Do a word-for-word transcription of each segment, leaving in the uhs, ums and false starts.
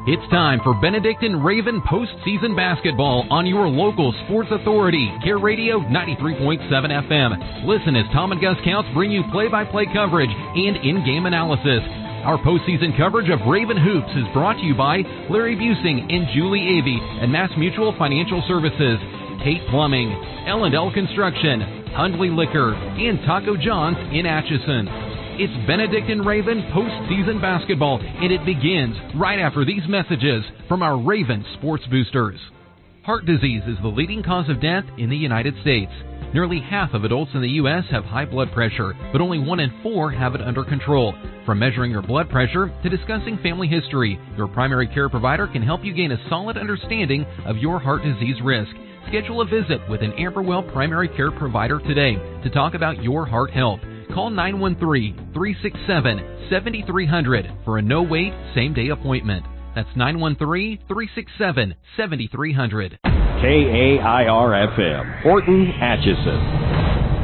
It's time for Benedictine Raven postseason basketball on your local sports authority, Care Radio ninety-three point seven F M. Listen as Tom and Gus Counts bring you play-by-play coverage and in-game analysis. Our postseason coverage of Raven Hoops is brought to you by Larry Busing and Julie Avey and Mass Mutual Financial Services, Tate Plumbing, L and L Construction, Hundley Liquor, and Taco John's in Atchison. It's Benedictine Raven postseason basketball, and it begins right after these messages from our Raven Sports Boosters. Heart disease is the leading cause of death in the United States. Nearly half of adults in the U S have high blood pressure, but only one in four have it under control. From measuring your blood pressure to discussing family history, your primary care provider can help you gain a solid understanding of your heart disease risk. Schedule a visit with an Amberwell primary care provider today to talk about your heart health. Call nine one three, three six seven, seven three zero zero for a no-wait, same-day appointment. That's nine one three, three six seven, seven three zero zero. K A I R F M, Horton, Atchison.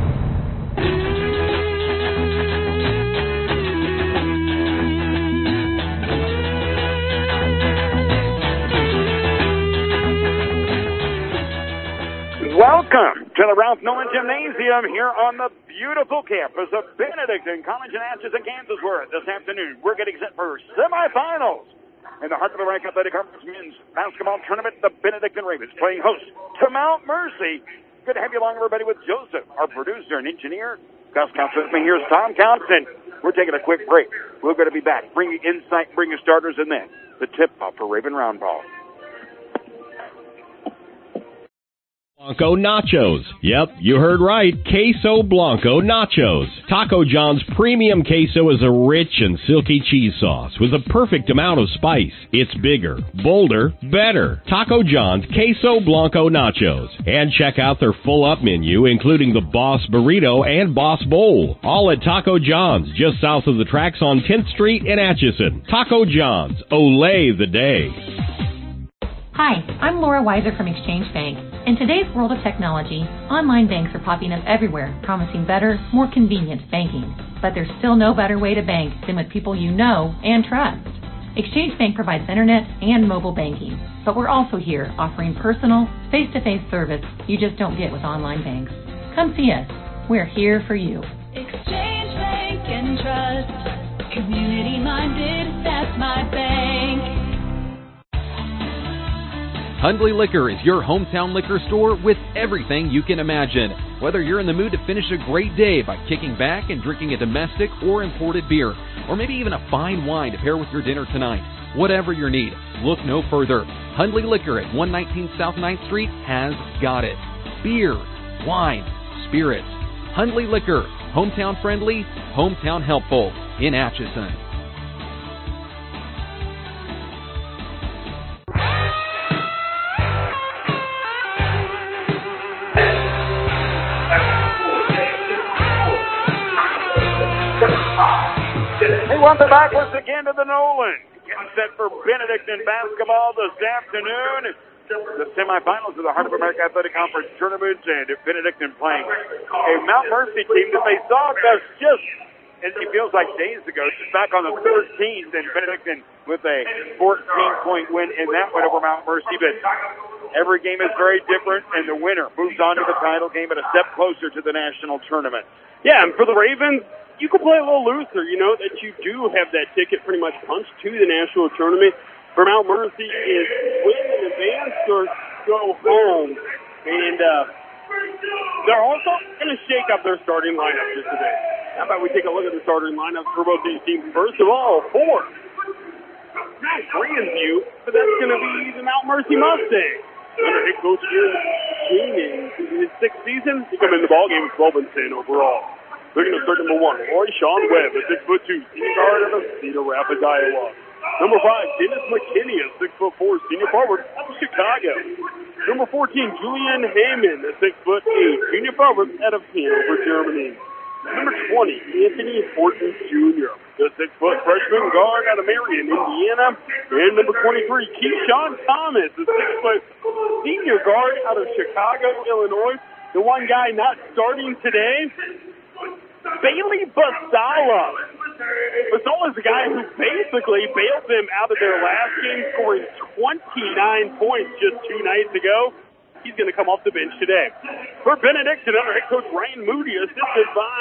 Welcome to the Ralph Nolan Gymnasium here on the beautiful campus of Benedictine College in Atchison, Kansas, where this afternoon we're getting set for semifinals. In the heart of the Rank Athletic Conference men's basketball tournament, the Benedictine Ravens playing host to Mount Mercy. Good to have you along, everybody, with Joseph, our producer and engineer. Gus Counts with me. Here's Tom Counts, and we're taking a quick break. We're going to be back. Bring you insight, bring you starters, and then the tip-off for Raven Roundball. Blanco Nachos. Yep, you heard right. Queso Blanco Nachos. Taco John's premium queso is a rich and silky cheese sauce with a perfect amount of spice. It's bigger, bolder, better. Taco John's Queso Blanco Nachos. And check out their full-up menu, including the Boss Burrito and Boss Bowl. All at Taco John's, just south of the tracks on tenth Street in Atchison. Taco John's. Olay the day. Hi, I'm Laura Weiser from Exchange Bank. In today's world of technology, online banks are popping up everywhere, promising better, more convenient banking. But there's still no better way to bank than with people you know and trust. Exchange Bank provides internet and mobile banking, but we're also here offering personal, face-to-face service you just don't get with online banks. Come see us. We're here for you. Exchange Bank and Trust, community-minded, that's my bank. Hundley Liquor is your hometown liquor store with everything you can imagine. Whether you're in the mood to finish a great day by kicking back and drinking a domestic or imported beer, or maybe even a fine wine to pair with your dinner tonight, whatever your need, look no further. Hundley Liquor at one nineteen South ninth Street has got it. Beer, wine, spirits. Hundley Liquor, hometown friendly, hometown helpful in Atchison. Welcome back once again to the Nolan. Getting set for Benedictine basketball this afternoon. The semifinals of the Heart of America Athletic Conference tournament, and Benedictine playing a Mount Mercy team that they saw us just, and it feels like days ago, just back on the thirteenth, and Benedictine with a fourteen-point win in that one over Mount Mercy. But every game is very different, and the winner moves on to the title game and a step closer to the national tournament. Yeah, and for the Ravens, you can play a little looser, you know, that you do have that ticket pretty much punched to the national tournament. For Mount Mercy is win in advance or go home. And uh, they're also going to shake up their starting lineup just today. How about we take a look at the starting lineups for both these teams? First of all, four. Not Grandview, but that's going to be the Mount Mercy Mustangs. Under head coach Jim Keenan, in his sixth season, he come in the ballgame with twelve and ten overall. They're going to start number one, Roy Sean Webb, a six foot two, senior guard out of Cedar Rapids, Iowa. Number five, Dennis McKinney, a six foot four, senior forward out of Chicago. Number fourteen, Julian Heyman, a six foot eight, junior forward out of Hanover, Germany. Number twenty, Anthony Horton Junior, the six foot freshman guard out of Marion, Indiana. And number twenty-three, Keyshawn Thomas, a six foot senior guard out of Chicago, Illinois. The one guy not starting today, Bailey Basala, Masola's the guy who basically bailed them out of their last game, scoring twenty-nine points just two nights ago. He's going to come off the bench today. For Benedictine, under head coach Ryan Moody, assisted by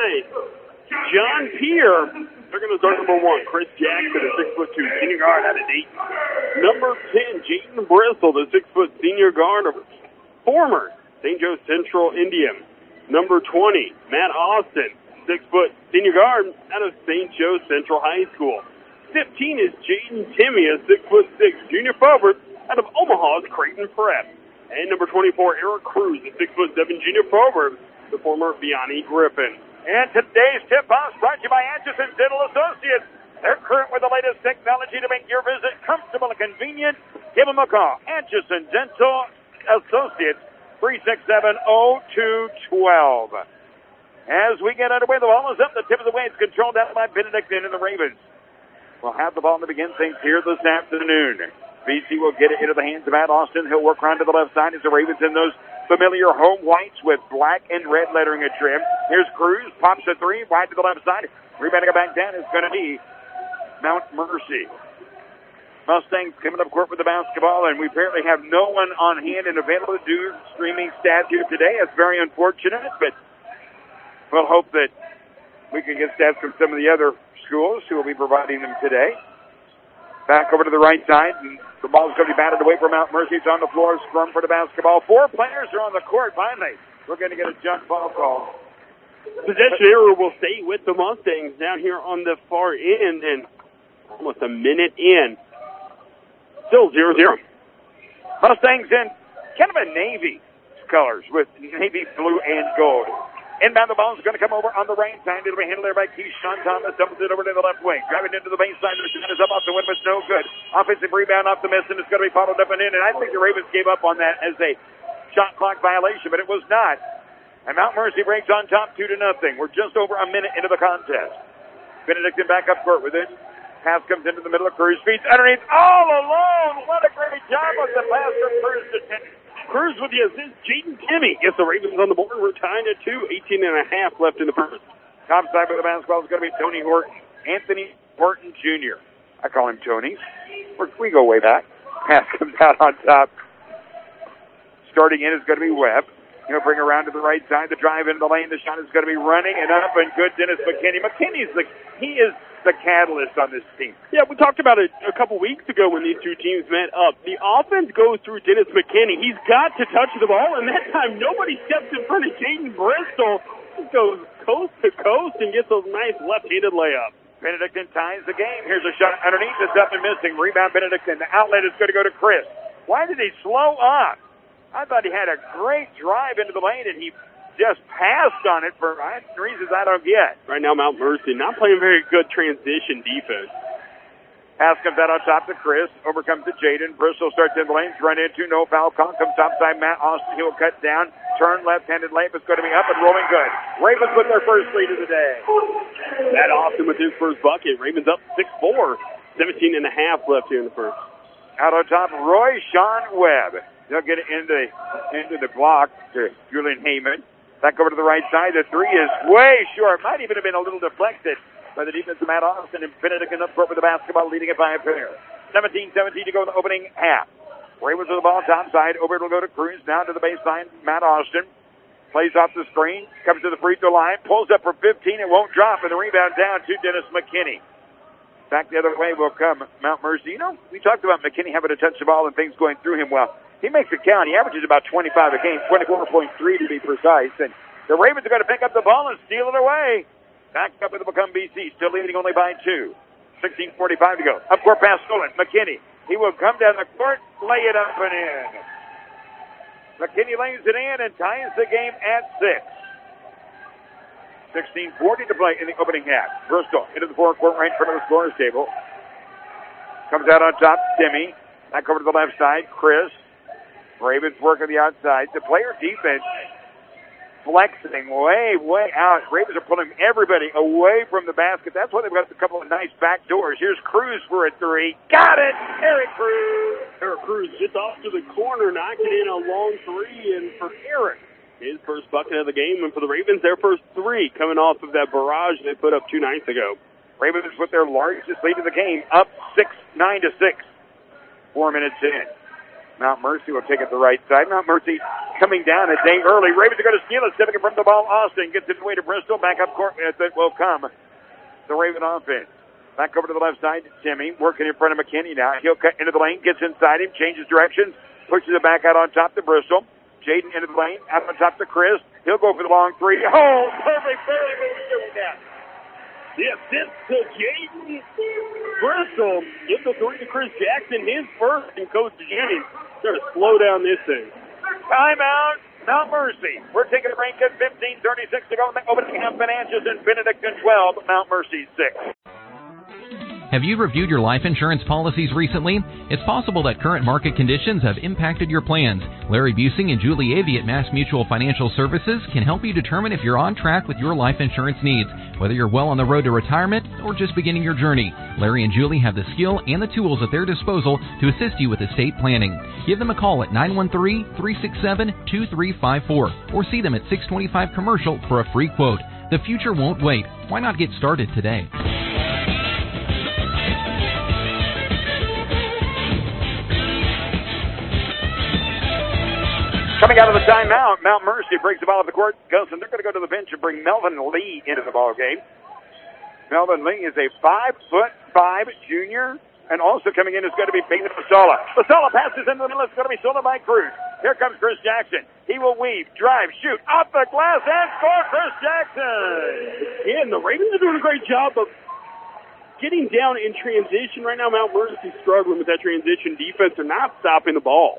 John Pierre. They're going to start number one, Chris Jackson, a six foot two senior guard out of Dayton. Number ten, Jaden Bristol, the six foot senior guard of former Saint Joe Central Indian. Number twenty, Matt Austin, six foot senior guard out of Saint Joe Central High School. fifteen is Jaden Timmy, a six foot six junior forward out of Omaha's Creighton Prep. And number twenty-four, Eric Cruz, a six foot seven junior forward, the former Vianney Griffin. And today's tip-off brought to you by Atchison Dental Associates. They're current with the latest technology to make your visit comfortable and convenient. Give them a call. Atchison Dental Associates, three six seven, zero two one two. As we get underway, the ball is up. The tip of the way. It's controlled out by Benedictine and the Ravens. We'll have the ball to begin things here this afternoon. B C will get it into the hands of Matt Austin. He'll work around to the left side as the Ravens in those familiar home whites with black and red lettering and trim. Here's Cruz, pops a three, wide to the left side. Rebounding it back down is going to be Mount Mercy. Mustangs coming up court with the basketball, and we apparently have no one on hand and available to do streaming stats here today. That's very unfortunate, but we'll hope that we can get stats from some of the other schools who will be providing them today. Back over to the right side, and the ball's going to be batted away from Mount Mercy. It's on the floor, scrum for the basketball. Four players are on the court. Finally, we're going to get a jump ball call. Possession error will stay with the Mustangs down here on the far end, and almost a minute in. Still zero zero. Mustangs in kind of a navy colors with navy blue and gold. Inbound, the ball is going to come over on the right side. It'll be handled there by Keyshawn Thomas. Dumps it over to the left wing. Driving into the baseline. The shot is up off the win, but no good. Offensive rebound off the miss, and it's going to be followed up and in. And I think the Ravens gave up on that as a shot clock violation, but it was not. And Mount Mercy breaks on top two to nothing. We're just over a minute into the contest. Benedictine back up court with it. Pass comes into the middle of Cruz. Feet underneath. All alone. What a great job with the pass from Cruz to Timmy. Cruz with the assist. Jaden Timmy gets the Ravens on the board. We're tying at two. eighteen and a half left in the first. Top side with the basketball is going to be Tony Horton. Anthony Horton Junior I call him Tony. We're, we go way back. Pass comes out on top. Starting in is going to be Webb. He'll bring around to the right side. The drive into the lane. The shot is going to be running and up and good. Dennis McKinney. McKinney's the, he is the catalyst on this team. Yeah, we talked about it a couple weeks ago when these two teams met up. The offense goes through Dennis McKinney. He's got to touch the ball, and that time nobody steps in front of Jaden Bristol. He goes coast to coast and gets a nice left-handed layup. Benedictine ties the game. Here's a shot underneath. It's up and missing. Rebound Benedictine. The outlet is going to go to Chris. Why did he slow up? I thought he had a great drive into the lane, and he just passed on it for reasons I don't get. Right now, Mount Mercy not playing very good transition defense. Pass comes out on top to Chris. Over comes to Jaden. Bristol starts in the lane. Run into. No foul call. Comes topside. Matt Austin. He'll cut down. Turn left-handed layup. It's going to be up and rolling good. Ravens with their first lead of the day. Matt Austin with his first bucket. Ravens up six four. seventeen and a half left here in the first. Out on top, Roy Sean Webb. They'll get it into, into the block to Julian Heyman. Back over to the right side. The three is way short. Might even have been a little deflected by the defense of Matt Austin. And Benedictine up court with the basketball, leading it by a pair. seventeen seventeen to go in the opening half. Ravens with the ball top side. Over it'll go to Cruz. Now to the baseline. Matt Austin plays off the screen. Comes to the free throw line. Pulls up for fifteen. It won't drop. And the rebound down to Dennis McKinney. Back the other way will come Mount Mercy. You know, we talked about McKinney having to touch the ball and things going through him well. He makes it count. He averages about twenty-five a game, twenty-four point three to be precise. And the Ravens are going to pick up the ball and steal it away. Back up with the Macomb B C, still leading only by two. sixteen forty-five to go. Up court pass stolen. McKinney. He will come down the court, lay it up and in. McKinney lays it in and ties the game at six. sixteen forty to play in the opening half. Bristol into the forecourt right in front of the scorer's table. Comes out on top, Timmy. Back over to the left side, Chris. Ravens work on the outside. The player defense flexing way, way out. Ravens are pulling everybody away from the basket. That's why they've got a couple of nice back doors. Here's Cruz for a three. Got it! Eric Cruz! Eric Cruz just off to the corner, knocking in a long three. And for Eric, his first bucket of the game. And for the Ravens, their first three coming off of that barrage they put up two nights ago. Ravens with their largest lead in the game, up six, nine to six. Four minutes in. Mount Mercy will take it the right side. Mount Mercy coming down a day early. Ravens are going to steal it. Stepping in front of the ball. Austin gets it away to Bristol. Back up court as it will come. The Raven offense. Back over to the left side. Timmy working in front of McKinney now. He'll cut into the lane. Gets inside him. Changes directions. Pushes it back out on top to Bristol. Jaden into the lane. Out on top to Chris. He'll go for the long three. Oh, perfect. Very good doing that. The assist to Jaden Bristol. Give the three to Chris Jackson. His first, and Coach Jennings trying to slow down this thing. Timeout, Mount Mercy. We're taking a break at fifteen thirty-six to go. Opening half Financials in Benedictine twelve, Mount Mercy six. Have you reviewed your life insurance policies recently? It's possible that current market conditions have impacted your plans. Larry Busing and Julie Avey at Mass Mutual Financial Services can help you determine if you're on track with your life insurance needs, whether you're well on the road to retirement or just beginning your journey. Larry and Julie have the skill and the tools at their disposal to assist you with estate planning. Give them a call at nine one three, three six seven, two three five four or see them at six twenty-five Commercial for a free quote. The future won't wait. Why not get started today? Coming out of the timeout, Mount Mercy breaks the ball at the court. Goes, and they're going to go to the bench and bring Melvin Lee into the ball game. Melvin Lee is a five foot five junior, and also coming in is going to be Peyton Basala. Basala passes into the middle. It's going to be stolen by Cruz. Here comes Chris Jackson. He will weave, drive, shoot, off the glass, and score. Chris Jackson. Yeah, and the Ravens are doing a great job of getting down in transition right now. Mount Mercy struggling with that transition defense. They're not stopping the ball.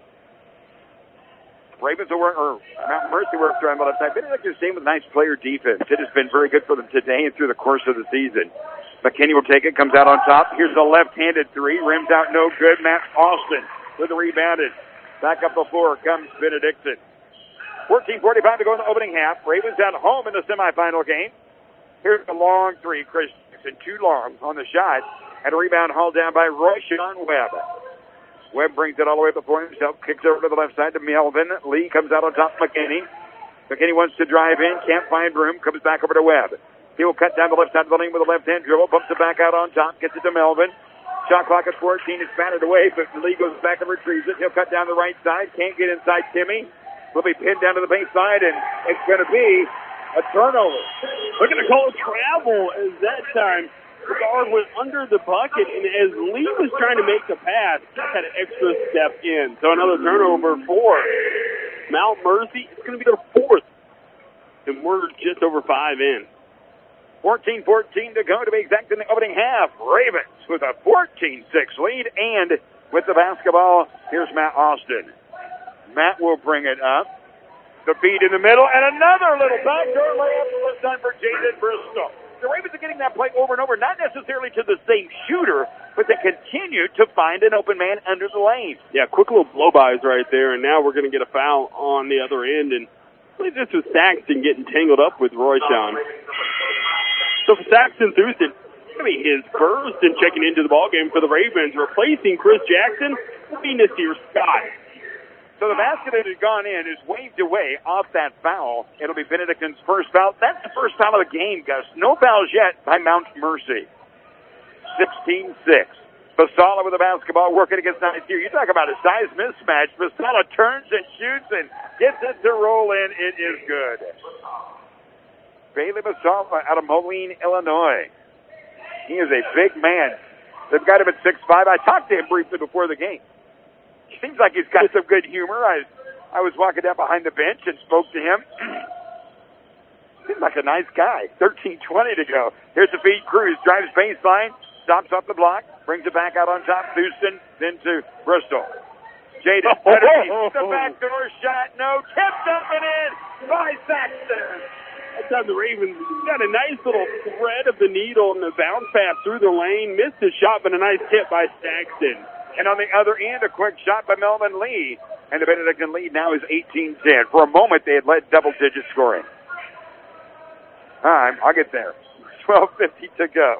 Ravens will work, or Mount Mercy works around the left side. Benedictine's team with nice player defense. It has been very good for them today and through the course of the season. McKinney will take it, comes out on top. Here's the left-handed three, rims out no good. Matt Austin with the rebounded. Back up the floor comes Benedictine. fourteen forty-five to go in the opening half. Ravens at home in the semifinal game. Here's the long three. Chris Jackson, too long on the shot. And a rebound hauled down by Royshawn Webb. Webb brings it all the way up the floor himself, kicks over to the left side to Melvin. Lee comes out on top of McKinney. McKinney wants to drive in, can't find room, comes back over to Webb. He will cut down the left side of the lane with a left-hand dribble, bumps it back out on top, gets it to Melvin. Shot clock at fourteen, it's batted away, but Lee goes back and retrieves it. He'll cut down the right side, can't get inside Timmy. Will be pinned down to the baseline, and it's going to be a turnover. They're going to call it travel as that time. The guard went under the bucket, and as Lee was trying to make the pass, had an extra step in. So another turnover for Mount Mercy. It's going to be their fourth, and we're just over five in. fourteen fourteen to go to be exact in the opening half. Ravens with a fourteen six lead, and with the basketball, here's Matt Austin. Matt will bring it up. The feed in the middle, and another little backdoor layup this time for Jaden Bristol. The Ravens are getting that play over and over, not necessarily to the same shooter, but they continue to find an open man under the lane. Yeah, quick little blow-bys right there, and now we're going to get a foul on the other end. And I believe this was Saxton getting tangled up with Royshawn. So for Saxton Thurston, it's going to be his first and checking into the ballgame for the Ravens, replacing Chris Jackson will be Nasir Scott. So the basket that has gone in is waved away off that foul. It'll be Benedictine's first foul. That's the first foul of the game, Gus. No fouls yet by Mount Mercy. sixteen six. Basala with the basketball working against Nasir. You talk about a size mismatch. Basala turns and shoots and gets it to roll in. It is good. Bailey Basala out of Moline, Illinois. He is a big man. They've got him at six five. I talked to him briefly before the game. Seems like he's got some good humor. I I was walking down behind the bench and spoke to him. Seems like a nice guy. thirteen twenty to go. Here's the feed. Cruz drives baseline, stops off the block, brings it back out on top. Houston, then to Bristol. Jaden, oh, oh, oh, the backdoor shot. No, tipped up and in by Saxton. That time the Ravens got a nice little thread of the needle and the bounce pass through the lane. Missed the shot, but a nice tip by Saxton. And on the other end, a quick shot by Melvin Lee. And the Benedictine lead now is eighteen ten. For a moment, they had led double-digit scoring. All right, I'll get there. twelve fifty to go.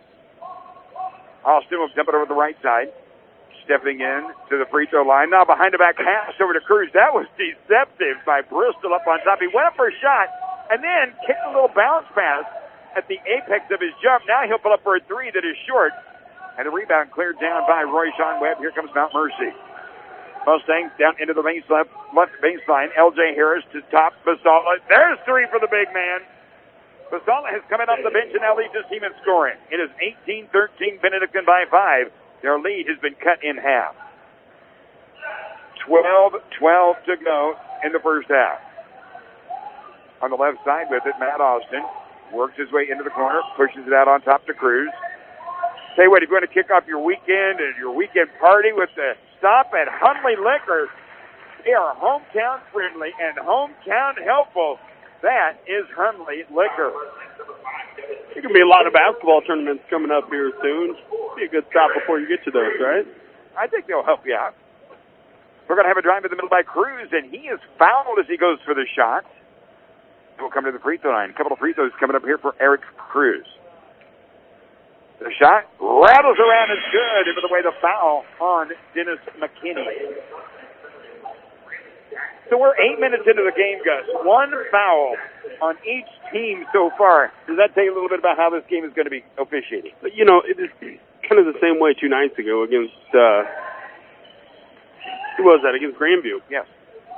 Austin will dump it over the right side. Stepping in to the free throw line. Now behind the back pass over to Cruz. That was deceptive by Bristol up on top. He went up for a shot and then kicked a little bounce pass at the apex of his jump. Now he'll pull up for a three that is short. And the rebound cleared down by Royshawn Webb. Here comes Mount Mercy. Mustangs down into the base left, left baseline. L J Harris to top Basala. There's three for the big man. Basala has come in off the bench and now leads his team in scoring. It is eighteen thirteen, Benedictine by five. Their lead has been cut in half. twelve twelve to go in the first half. On the left side with it, Matt Austin works his way into the corner, pushes it out on top to Cruz. Say what, if you want to kick off your weekend and your weekend party with the stop at Hundley Liquor, they are hometown friendly and hometown helpful. That is Hundley Liquor. There can be a lot of basketball tournaments coming up here soon. Be a good stop before you get to those, right? I think they'll help you out. We're going to have a drive in the middle by Cruz, and he is fouled as he goes for the shot. We'll come to the free throw line. A couple of free throws coming up here for Eric Cruz. The shot rattles around and good. And by the way, the foul on Dennis McKinney. So we're eight minutes into the game, Gus. One foul on each team so far. Does that tell you a little bit about how this game is going to be officiating? But, you know, it is kind of the same way two nights ago against, uh, who was that, against Grandview? Yes.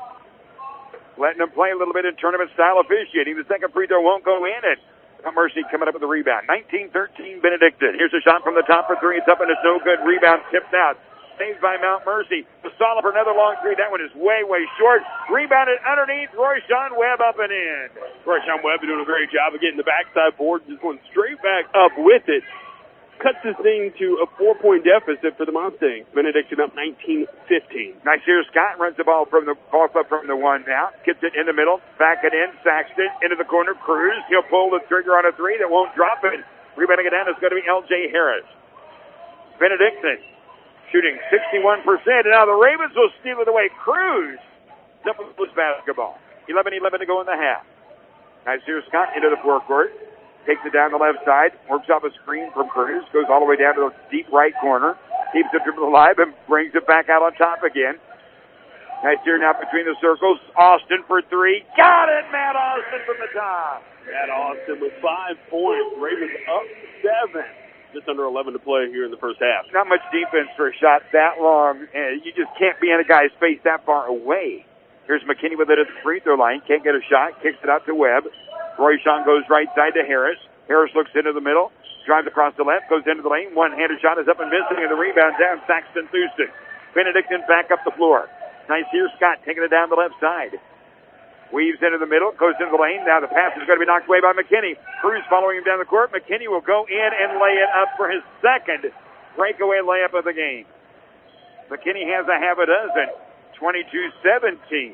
Letting them play a little bit in tournament-style officiating. The second free throw won't go in, and Mount Mercy coming up with the rebound. nineteen thirteen Benedictine. Here's a shot from the top for three. It's up and it's no good. Rebound tipped out. Saved by Mount Mercy. Basala for another long three. That one is way, way short. Rebounded underneath. Royshawn Webb up and in. Royshawn Webb doing a great job of getting the backside board, just going straight back up with it. Cuts this thing to a four-point deficit for the Mustangs. Benedictine up nineteen fifteen. Nice here. Scott runs the ball from the ball up from the one now. Gets it in the middle. Back it in. Saxton into the corner. Cruz. He'll pull the trigger on a three that won't drop it. Rebounding it down is going to be L J Harris. Benedictine shooting sixty-one percent. And now the Ravens will steal it away. Cruz up with this basketball. eleven eleven to go in the half. Nice here. Scott into the forecourt. Takes it down the left side, works off a screen from Cruz, goes all the way down to the deep right corner, keeps the dribble alive and brings it back out on top again. Nice here now between the circles. Austin for three. Got it, Matt Austin from the top. Matt Austin with five points. Ravens up seven. Just under eleven to play here in the first half. Not much defense for a shot that long, and you just can't be in a guy's face that far away. Here's McKinney with it at the free throw line. Can't get a shot. Kicks it out to Webb. Royshawn goes right side to Harris. Harris looks into the middle. Drives across the left. Goes into the lane. One-handed shot is up and missing. And the rebound down. Saxton Thurston. Benedictine back up the floor. Nice here. Scott taking it down the left side. Weaves into the middle. Goes into the lane. Now the pass is going to be knocked away by McKinney. Cruz following him down the court. McKinney will go in and lay it up for his second breakaway layup of the game. McKinney has a half a dozen. twenty-two seventeen.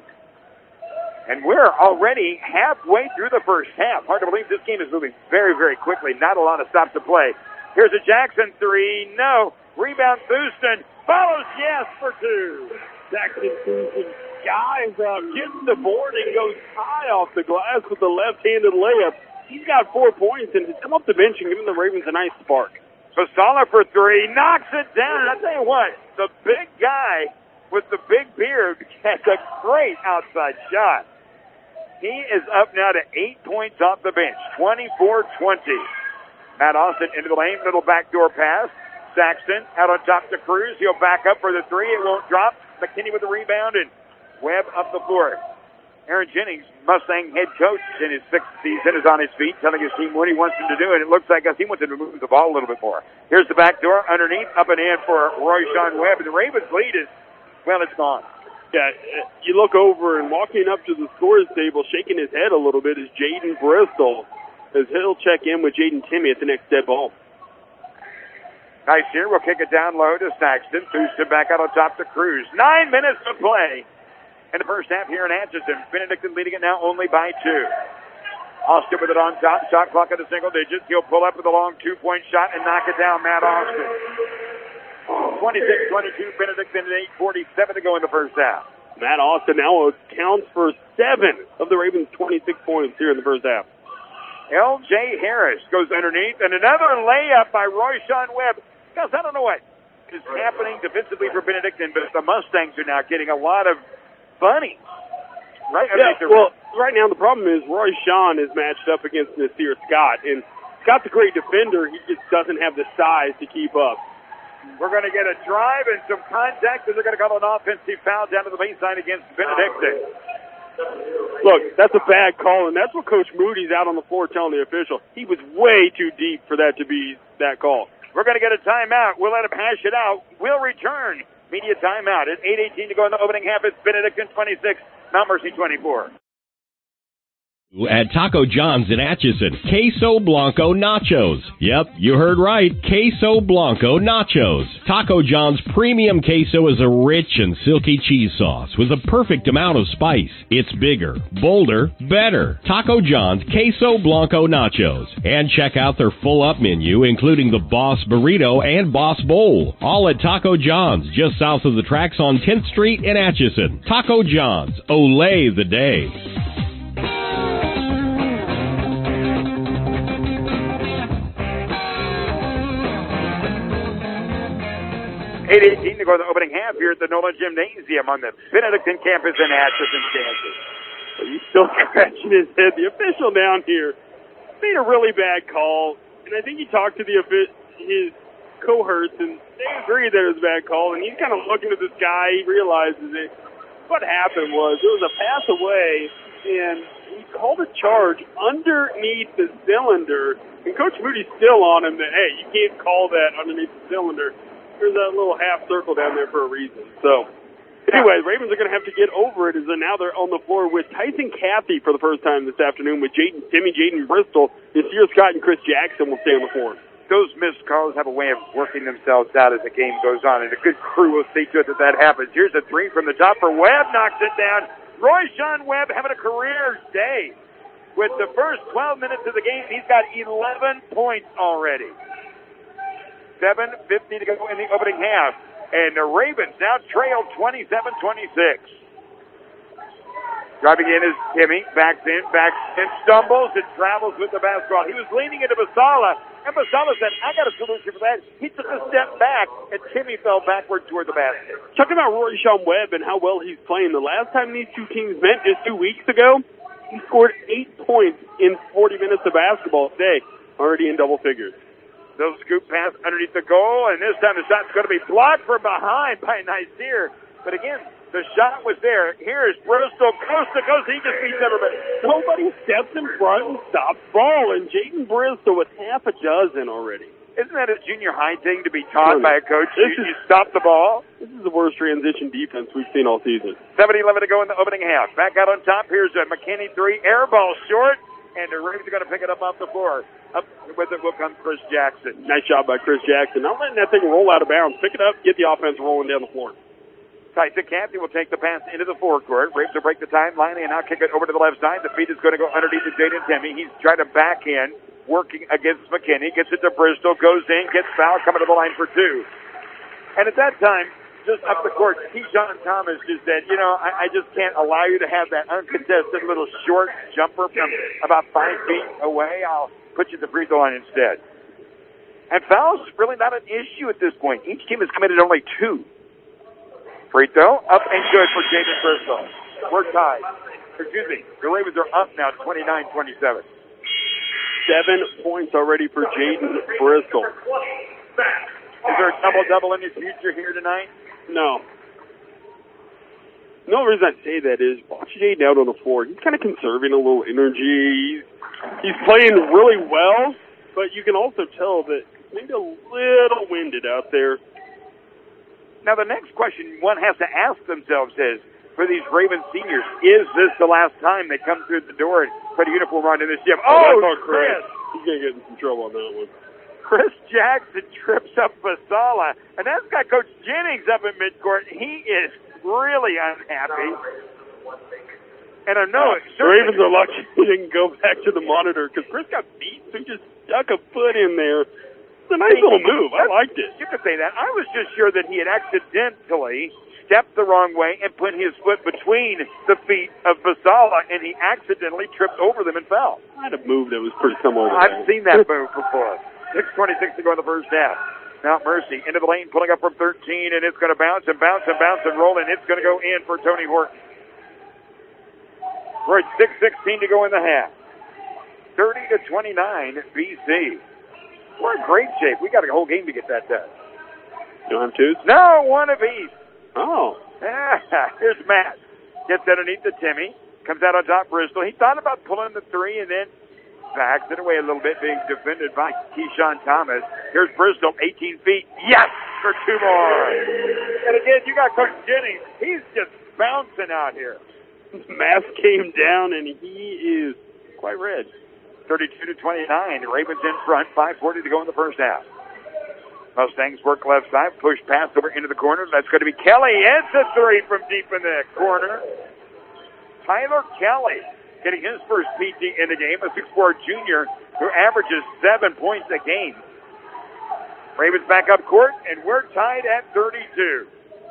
And we're already halfway through the first half. Hard to believe this game is moving very, very quickly. Not a lot of stops to play. Here's a Jackson three. No. Rebound Thurston. Follows yes for two. Jackson Thurston skies up, gets the board, and goes high off the glass with the left-handed layup. He's got four points, and he's come off the bench and given the Ravens a nice spark. Basala for three. Knocks it down. And I tell you what, the big guy with the big beard has a great outside shot. He is up now to eight points off the bench, twenty-four twenty. Matt Austin into the lane, little backdoor pass. Saxton out on top to Cruz. He'll back up for the three. It won't drop. McKinney with the rebound, and Webb up the floor. Aaron Jennings, Mustang head coach in his sixth season, is on his feet, telling his team what he wants them to do, and it looks like he wants them to move the ball a little bit more. Here's the back door, underneath, up and in for Royshawn Webb, and the Ravens' lead is, well, it's gone. Yeah, you look over, and walking up to the scores table, shaking his head a little bit, is Jaden Bristol, as he'll check in with Jaden Timmy at the next dead ball. Nice here. We'll kick it down low to Saxton. Thurston back out on top to Cruz. Nine minutes to play in the first half here in Atchison. Benedictine leading it now only by two. Austin with it on top. Shot clock at the single digits. He'll pull up with a long two-point shot and knock it down. Matt Austin. twenty-six twenty-two, Benedictine at eight forty-seven to go in the first half. Matt Austin now accounts for seven of the Ravens' twenty-six points here in the first half. L J Harris goes underneath, and another layup by Royshawn Webb. Guys, I don't know what is happening defensively for Benedictine, but the Mustangs are now getting a lot of bunnies. Right? Yeah, well, right now the problem is Royshawn is matched up against Nasir Scott, and got the great defender. He just doesn't have the size to keep up. We're going to get a drive and some contact, and they're going to call an offensive foul down to the baseline against Benedictine. Look, that's a bad call, and that's what Coach Moody's out on the floor telling the official. He was way too deep for that to be that call. We're going to get a timeout. We'll let him hash it out. We'll return. Media timeout at eight eighteen to go in the opening half. It's Benedictine twenty-six, Mount Mercy twenty-four. At Taco John's in Atchison, Queso Blanco Nachos. Yep, you heard right. Queso Blanco Nachos. Taco John's premium queso is a rich and silky cheese sauce with a perfect amount of spice. It's bigger, bolder, better. Taco John's Queso Blanco Nachos. And check out their full-up menu, including the Boss Burrito and Boss Bowl. All at Taco John's, just south of the tracks on tenth Street in Atchison. Taco John's. Olay the day. eight eighteen to go to the opening half here at the NOLA Gymnasium on the Benedictine campus in Atchison, Kansas. He's still scratching his head. The official down here made a really bad call, and I think he talked to the his cohorts, and they agree that it was a bad call, and he's kind of looking at this guy. He realizes it. What happened was there was a pass away, and he called a charge underneath the cylinder, and Coach Moody's still on him that, hey, you can't call that underneath the cylinder. There's that little half circle down there for a reason. So, anyway, the Ravens are going to have to get over it as now they're on the floor with Tyson Cathy for the first time this afternoon with Jaden, Timmy, Jaden Bristol, and Sear Scott and Chris Jackson will stay on the floor. Those missed calls have a way of working themselves out as the game goes on, and a good crew will see to it that that happens. Here's a three from the top for Webb, knocks it down. Royshawn Webb having a career day. With the first twelve minutes of the game, he's got eleven points already. seven fifty to go in the opening half. And the Ravens now trail twenty-seven twenty-six. Driving in is Timmy. Backs in, backs in, stumbles, and travels with the basketball. He was leaning into Basala, and Basala said, I got a solution for that. He took a step back, and Timmy fell backward toward the basket. Talking about Royshawn Webb and how well he's playing. The last time these two teams met, just two weeks ago, he scored eight points in forty minutes of basketball today, already in double figures. They'll scoop pass underneath the goal, and this time the shot's going to be blocked from behind by Nasir. But again, the shot was there. Here's Bristol, coast to coast. He just beats everybody. Nobody steps in front and stops ball, and Jaden Bristol with half a dozen already. Isn't that a junior high thing to be taught by a coach? This you, is, you stop the ball. This is the worst transition defense we've seen all season. seven eleven to go in the opening half. Back out on top. Here's a McKinney three. Air ball short. And the Ravens are going to pick it up off the floor. Up with it will come Chris Jackson. Nice job by Chris Jackson. Not letting that thing roll out of bounds. Pick it up, get the offense rolling down the floor. Tyson Cathy will take the pass into the forecourt. Ravens will break the timeline and now kick it over to the left side. The feed is going to go underneath to Jaden Timmy. He's trying to back in, working against McKinney. Gets it to Bristol, goes in, gets fouled, coming to the line for two. And at that time, just up the court, Keyshawn Thomas just said, you know, I, I just can't allow you to have that uncontested little short jumper from about five feet away. I'll put you at the free throw line instead. And fouls really not an issue at this point. Each team has committed only two. Free throw, up and good for Jaden Bristol. We're tied. Excuse me, the Ravens are up now, twenty-nine twenty-seven. Seven points already for Jaden Bristol. Is there a double-double in his future here tonight? No. The only reason I say that is watch Jaden out on the floor. He's kind of conserving a little energy. He's, he's playing really well, but you can also tell that maybe a little winded out there. Now, the next question one has to ask themselves is, for these Ravens seniors, is this the last time they come through the door and put a uniform on in this gym? Oh, oh Chris! He's going to get in some trouble on that one. Chris Jackson trips up Basala, and that's got Coach Jennings up in midcourt. He is really unhappy. And I know uh, the Ravens are lucky he didn't go back to the monitor because Chris got beat, so he just stuck a foot in there. It's a nice little move. I liked it. You could say that. I was just sure that he had accidentally stepped the wrong way and put his foot between the feet of Basala, and he accidentally tripped over them and fell. I had a move that was pretty similar to I've that. seen that move before. six twenty-six to go in the first half. Mount Mercy into the lane, pulling up from thirteen, and it's going to bounce and bounce and bounce and roll, and it's going to go in for Tony Horton. We're at six sixteen to go in the half. thirty to twenty-nine, B C. We're in great shape. We got a whole game to get that done. You don't have twos? No, one apiece. Oh. Here's Matt. Gets underneath the Timmy. Comes out on top, Bristol. He thought about pulling the three and then backs it away a little bit, being defended by Keyshawn Thomas. Here's Bristol, eighteen feet. Yes, for two more. And again, you got Coach Jennings. He's just bouncing out here. Mask came down, and he is quite red. thirty-two to twenty-nine. The Ravens in front. five forty to go in the first half. Mustangs work left side. Push pass over into the corner. That's going to be Kelly. It's a three from deep in the corner. Tyler Kelly getting his first P T in the game. A six four junior who averages seven points a game. Ravens back up court, and we're tied at thirty-two.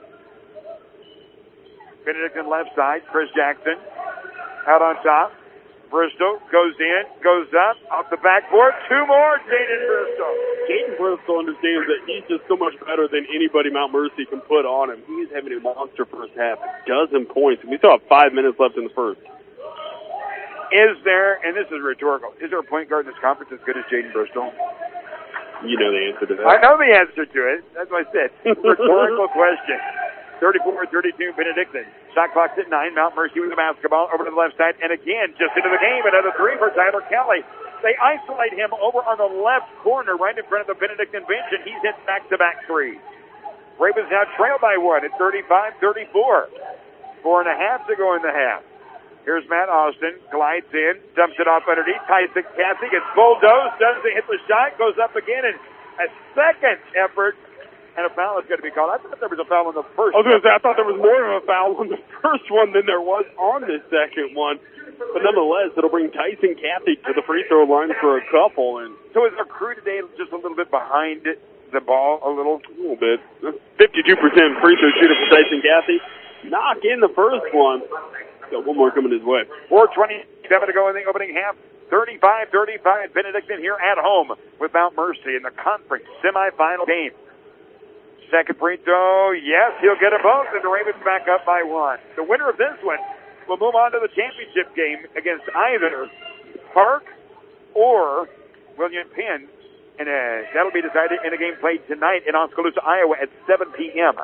Benedictine left side. Chris Jackson out on top. Bristol goes in, goes up, off the backboard. Two more, Jaden Bristol. Jaden Bristol understands that he's just so much better than anybody Mount Mercy can put on him. He's having a monster first half, a dozen points. We still have five minutes left in the first. Is there, and this is rhetorical, is there a point guard in this conference as good as Jaden Bristol? You know the answer to that. I know the answer to it. That's what I said. Rhetorical question. thirty-four thirty-two Benedictine. Shot clock's at nine. Mount Mercy with the basketball over to the left side. And again, just into the game, another three for Tyler Kelly. They isolate him over on the left corner right in front of the Benedictine bench, and he's hit back-to-back threes. Ravens now trail by one at thirty-five thirty-four. Four and a half to go in the half. Here's Matt Austin. Glides in. Dumps it off underneath. Tyson Cassie gets bulldozed. Doesn't hit the shot. Goes up again. And a second effort. And a foul is going to be called. I thought there was a foul on the first I was going to say, I thought there was more of a foul on the first one than there was on the second one. But nonetheless, it'll bring Tyson Cathy to the free throw line for a couple. And so is our crew today just a little bit behind the ball a little? A little bit. fifty-two percent free throw shooter for Tyson Cathy. Knock in the first one. Got one more coming his way. four twenty-seven to go in the opening half. thirty-five thirty-five Benedictine here at home with Mount Mercy in the conference semifinal game. Second free throw, yes, he'll get a both, and the Ravens back up by one. The winner of this one will move on to the championship game against either Park or William Penn, and uh, that'll be decided in a game played tonight in Oskaloosa, Iowa at seven p.m.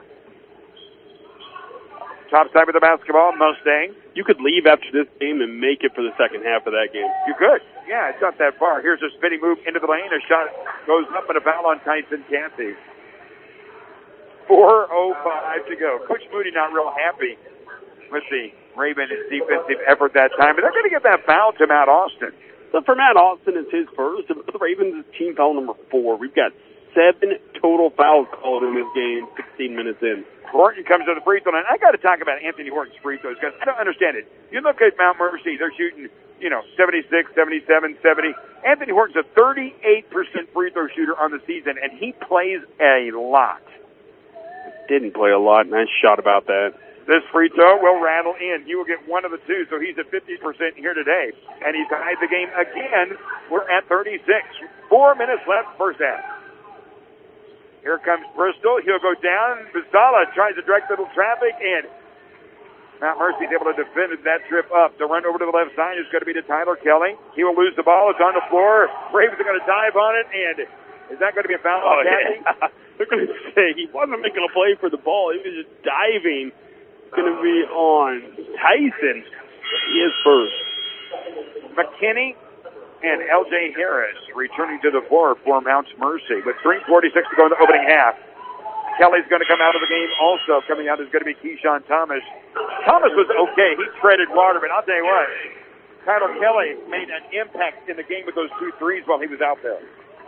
Top side with the basketball, Mustang. You could leave after this game and make it for the second half of that game. You could. Yeah, it's not that far. Here's a spinning move into the lane. A shot goes up and a foul on Tyson Cathy. four oh five to go. Coach Moody not real happy with the Ravens defensive effort that time, but they're going to get that foul to Matt Austin. So for Matt Austin, it's his first. And for the Ravens, it's team foul number four. We've got seven total fouls called in this game, sixteen minutes in. Horton comes to the free throw line. I got to talk about Anthony Horton's free throws because I don't understand it. You look at Mount Mercy, they're shooting, you know, seventy-six, seventy-seven, seventy. Anthony Horton's a thirty-eight percent free throw shooter on the season, and he plays a lot. Didn't play a lot. Nice shot about that. This free throw will rattle in. He will get one of the two, so he's at fifty percent here today. And he's tied the game again. We're at thirty-six. Four minutes left, first half. Here comes Bristol. He'll go down. Bizala tries to direct little traffic, and Mount Mercy's able to defend that trip up. The run over to the left side is going to be to Tyler Kelly. He will lose the ball. It's on the floor. Ravens are going to dive on it, and is that going to be a foul on oh, Cathy? Yeah. They're going to say he wasn't making a play for the ball. He was just diving. It's going to be on Tyson. He is first. McKinney and L J Harris returning to the floor for Mount Mercy with three forty-six to go in the opening half. Kelly's going to come out of the game also. Coming out is going to be Keyshawn Thomas. Thomas was okay. He treaded water, but I'll tell you what, Tyler Kelly made an impact in the game with those two threes while he was out there.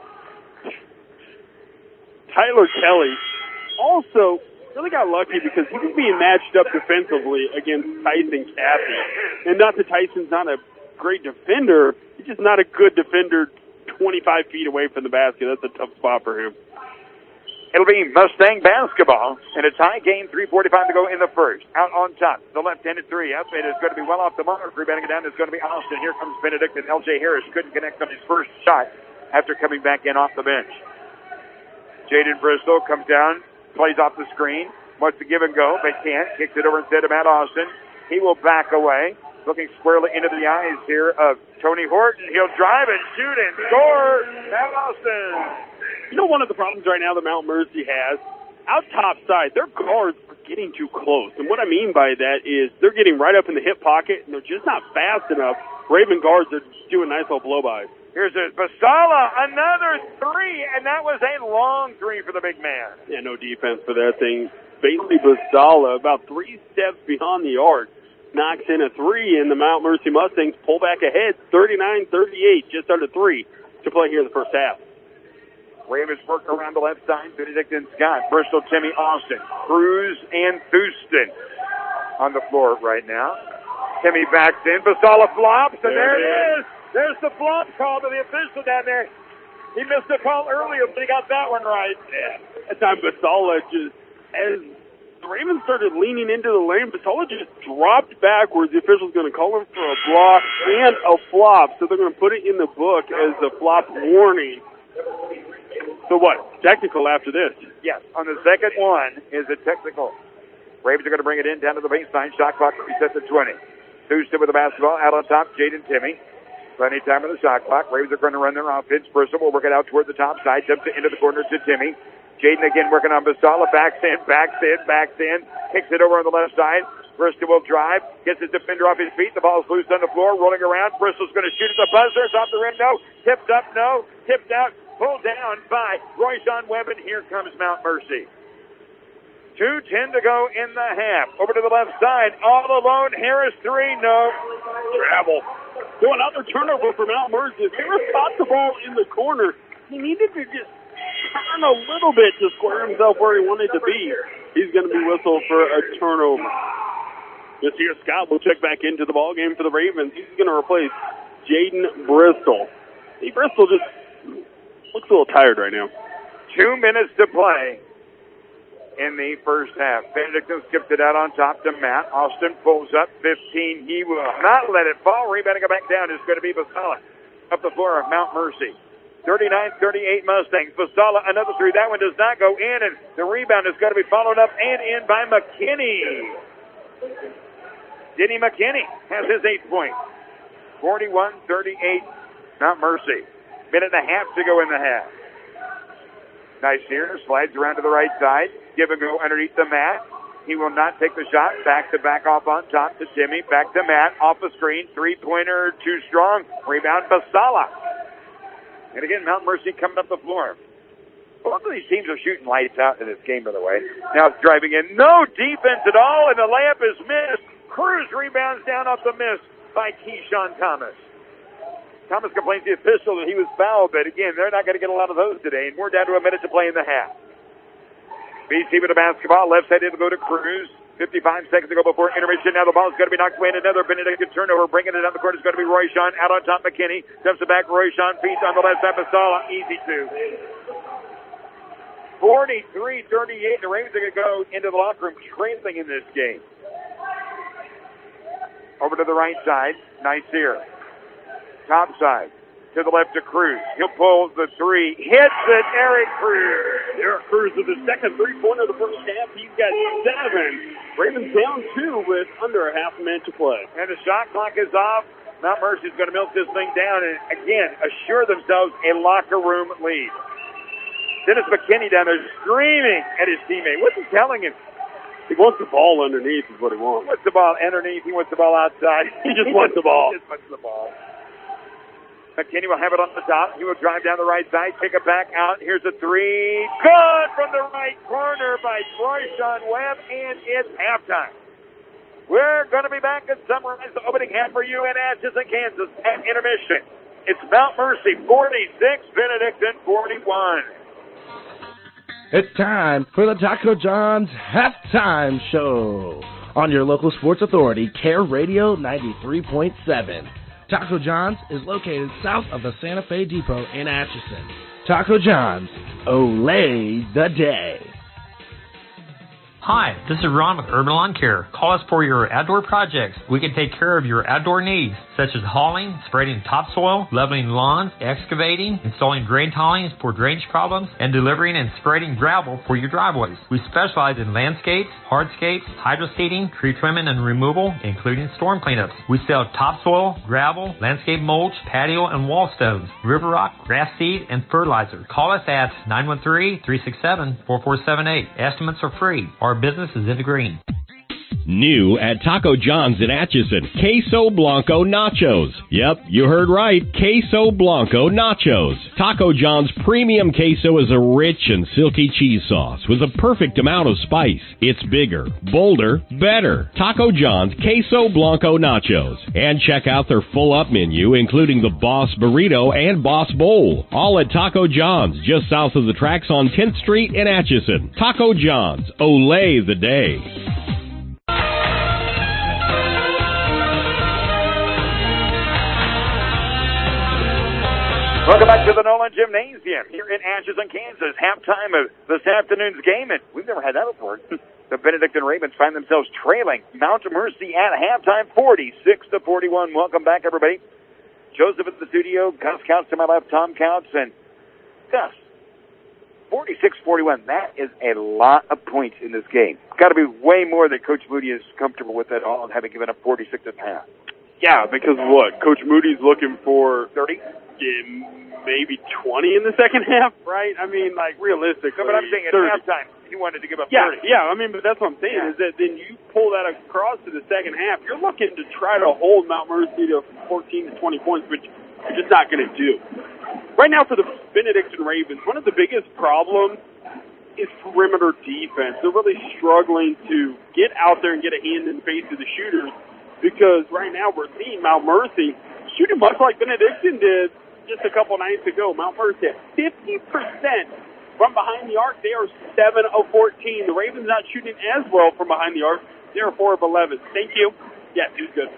Tyler Kelly also really got lucky because he was being matched up defensively against Tyson Cathy. And not that Tyson's not a great defender, he's just not a good defender twenty-five feet away from the basket. That's a tough spot for him. It'll be Mustang basketball in a tie game, three forty-five to go in the first. Out on top, the left-handed three. Outside is going to be well off the mark. Rebounding it down is going to be Austin. Here comes Benedictine. L J Harris couldn't connect on his first shot after coming back in off the bench. Jaden Bristol comes down, plays off the screen, wants to give and go, but can't. Kicks it over instead of Matt Austin. He will back away, looking squarely into the eyes here of Tony Horton. He'll drive and shoot and score. Matt Austin. You know, one of the problems right now that Mount Mercy has, out top side, their guards are getting too close. And what I mean by that is they're getting right up in the hip pocket, and they're just not fast enough. Raven guards are doing nice little blow-bys. Here's a Basala, another three, and that was a long three for the big man. Yeah, no defense for that thing. Bailey Basala, about three steps beyond the arc, knocks in a three, and the Mount Mercy Mustangs pull back ahead, thirty-nine thirty-eight, just under three to play here in the first half. Ravens work around the left side. Benedict and Scott, Bristol, Timmy, Austin, Cruz, and Thurston on the floor right now. Timmy backs in. Basala flops, and there, there it is. There's the flop call to the official down there. He missed the call earlier, but he got that one right. Yeah. That time Basala just, as the Ravens started leaning into the lane, Basala just dropped backwards. The official's going to call him for a block and a flop, so they're going to put it in the book as the flop warning. So what? Technical after this? Yes, on the second one is a technical. Ravens are going to bring it in down to the baseline. Shot clock resets at twenty. Houston with the basketball out on top. Jaden Timmy. Plenty of time on the shot clock. Ravens are going to run their offense. Bristol will work it out toward the top side. Dumps it into the corner to Timmy. Jaden again working on Basala. Backs in, backs in, backs in. Kicks it over on the left side. Bristol will drive. Gets his defender off his feet. The ball's loose on the floor. Rolling around. Bristol's going to shoot at the buzzer. It's off the rim. No. Tipped up. No. Tipped out. Pulled down by Royshawn Webb. And here comes Mount Mercy. two ten to go in the half. Over to the left side. All alone. Harris three. No. Travel. So another turnover for Mount Mercy. Harris caught the ball in the corner. He needed to just turn a little bit to square himself where he wanted to be. He's going to be whistled for a turnover. This here, Scott will check back into the ball game for the Ravens. He's going to replace Jaden Bristol. Hey, Bristol just looks a little tired right now. Two minutes to play in the first half. Benedictine skips it out on top to Matt. Austin pulls up fifteen. He will not let it fall. Rebounding it back down is going to be Basala up the floor of Mount Mercy. thirty-nine thirty-eight Mustangs. Basala, another three. That one does not go in, and the rebound is going to be followed up and in by McKinney. Denny McKinney has his eighth point. forty-one thirty-eight Mount Mercy. Minute and a half to go in the half. Nice here. Slides around to the right side. Give and go underneath the mat. He will not take the shot. Back to back off on top to Timmy. Back to Matt. Off the screen. Three-pointer too strong. Rebound Basala. And again, Mount Mercy coming up the floor. Both of these teams are shooting lights out in this game, by the way. Now it's driving in. No defense at all, and the layup is missed. Cruz rebounds down off the miss by Keyshawn Thomas. Thomas complains to the official that he was fouled, but again, they're not going to get a lot of those today, and we're down to a minute to play in the half. B C with the basketball. Left side, it'll go to Cruz. fifty-five seconds to go before intermission. Now the ball is going to be knocked away, and another Benedictine turnover. Bringing it down the court is going to be Royshawn. Out on top, McKinney. Dumps it back, Royshawn. Feet on the left side, Basala. Easy two. forty-three thirty-eight. The Ravens are going to go into the locker room trailing in this game. Over to the right side. Nice here. Top side. To the left to Cruz. He'll pull the three. Hits it, Eric Cruz. Eric Cruz with his second three-pointer of the first half. He's got seven. Ravens down two with under a half a minute to play. And the shot clock is off. Mount Mercy's going to milk this thing down and, again, assure themselves a locker room lead. Dennis McKinney down there screaming at his teammate. What's he telling him? He wants the ball underneath is what he wants. He wants the ball underneath. He wants the ball outside. He just he wants just, the ball. He just wants the ball. McKinney will have it on the top. He will drive down the right side, take it back out. Here's a three. Good from the right corner by Royshawn Webb, and it's halftime. We're going to be back and summarize the opening half for U N Natchez and Kansas at intermission. It's Mount Mercy forty-six, Benedictine forty-one. It's time for the Taco John's Halftime Show on your local sports authority, Care Radio ninety-three point seven. Taco John's is located south of the Santa Fe Depot in Atchison. Taco John's, Olay the day. Hi, this is Ron with Urban Lawn Care. Call us for your outdoor projects. We can take care of your outdoor needs, such as hauling, spreading topsoil, leveling lawns, excavating, installing drain tilings for drainage problems, and delivering and spreading gravel for your driveways. We specialize in landscapes, hardscapes, hydroseeding, tree trimming and removal, including storm cleanups. We sell topsoil, gravel, landscape mulch, patio and wall stones, river rock, grass seed, and fertilizer. Call us at nine one three, three six seven, four four seven eight. Estimates are free. Our business is in the green. New at Taco John's in Atchison, Queso Blanco Nachos. Yep, you heard right, Queso Blanco Nachos. Taco John's premium queso is a rich and silky cheese sauce with a perfect amount of spice. It's bigger, bolder, better. Taco John's Queso Blanco Nachos. And check out their full-up menu, including the Boss Burrito and Boss Bowl. All at Taco John's, just south of the tracks on tenth Street in Atchison. Taco John's, Olay the day. Welcome back to the Nolan Gymnasium here in Atchison, Kansas. Halftime of this afternoon's game, and we've never had that before. The Benedictine Ravens find themselves trailing Mount Mercy at halftime, forty-six to forty-one. Welcome back, everybody. Joseph at the studio, Gus Counts to my left, Tom Counts, and Gus. forty-six forty-one. That is a lot of points in this game. Got to be way more than Coach Moody is comfortable with at all, having given up forty-six at half. Yeah, because of what? Coach Moody's looking for thirty. Maybe twenty in the second half, right? I mean, like, realistically. No, but I'm saying at thirty. halftime, he wanted to give up yeah, thirty. Yeah, I mean, but that's what I'm saying, yeah. is that then you pull that across to the second half, you're looking to try to hold Mount Mercy to fourteen to twenty points, which you're just not going to do. Right now for the Benedictine Ravens, one of the biggest problems is perimeter defense. They're really struggling to get out there and get a hand in the face of the shooters because right now we're seeing Mount Mercy shooting much like Benedictine did just a couple nights ago. Mount Mercy at fifty percent from behind the arc. They are seven of fourteen. The Ravens not shooting as well from behind the arc. They are four of eleven. Thank you. Yeah, dude's good.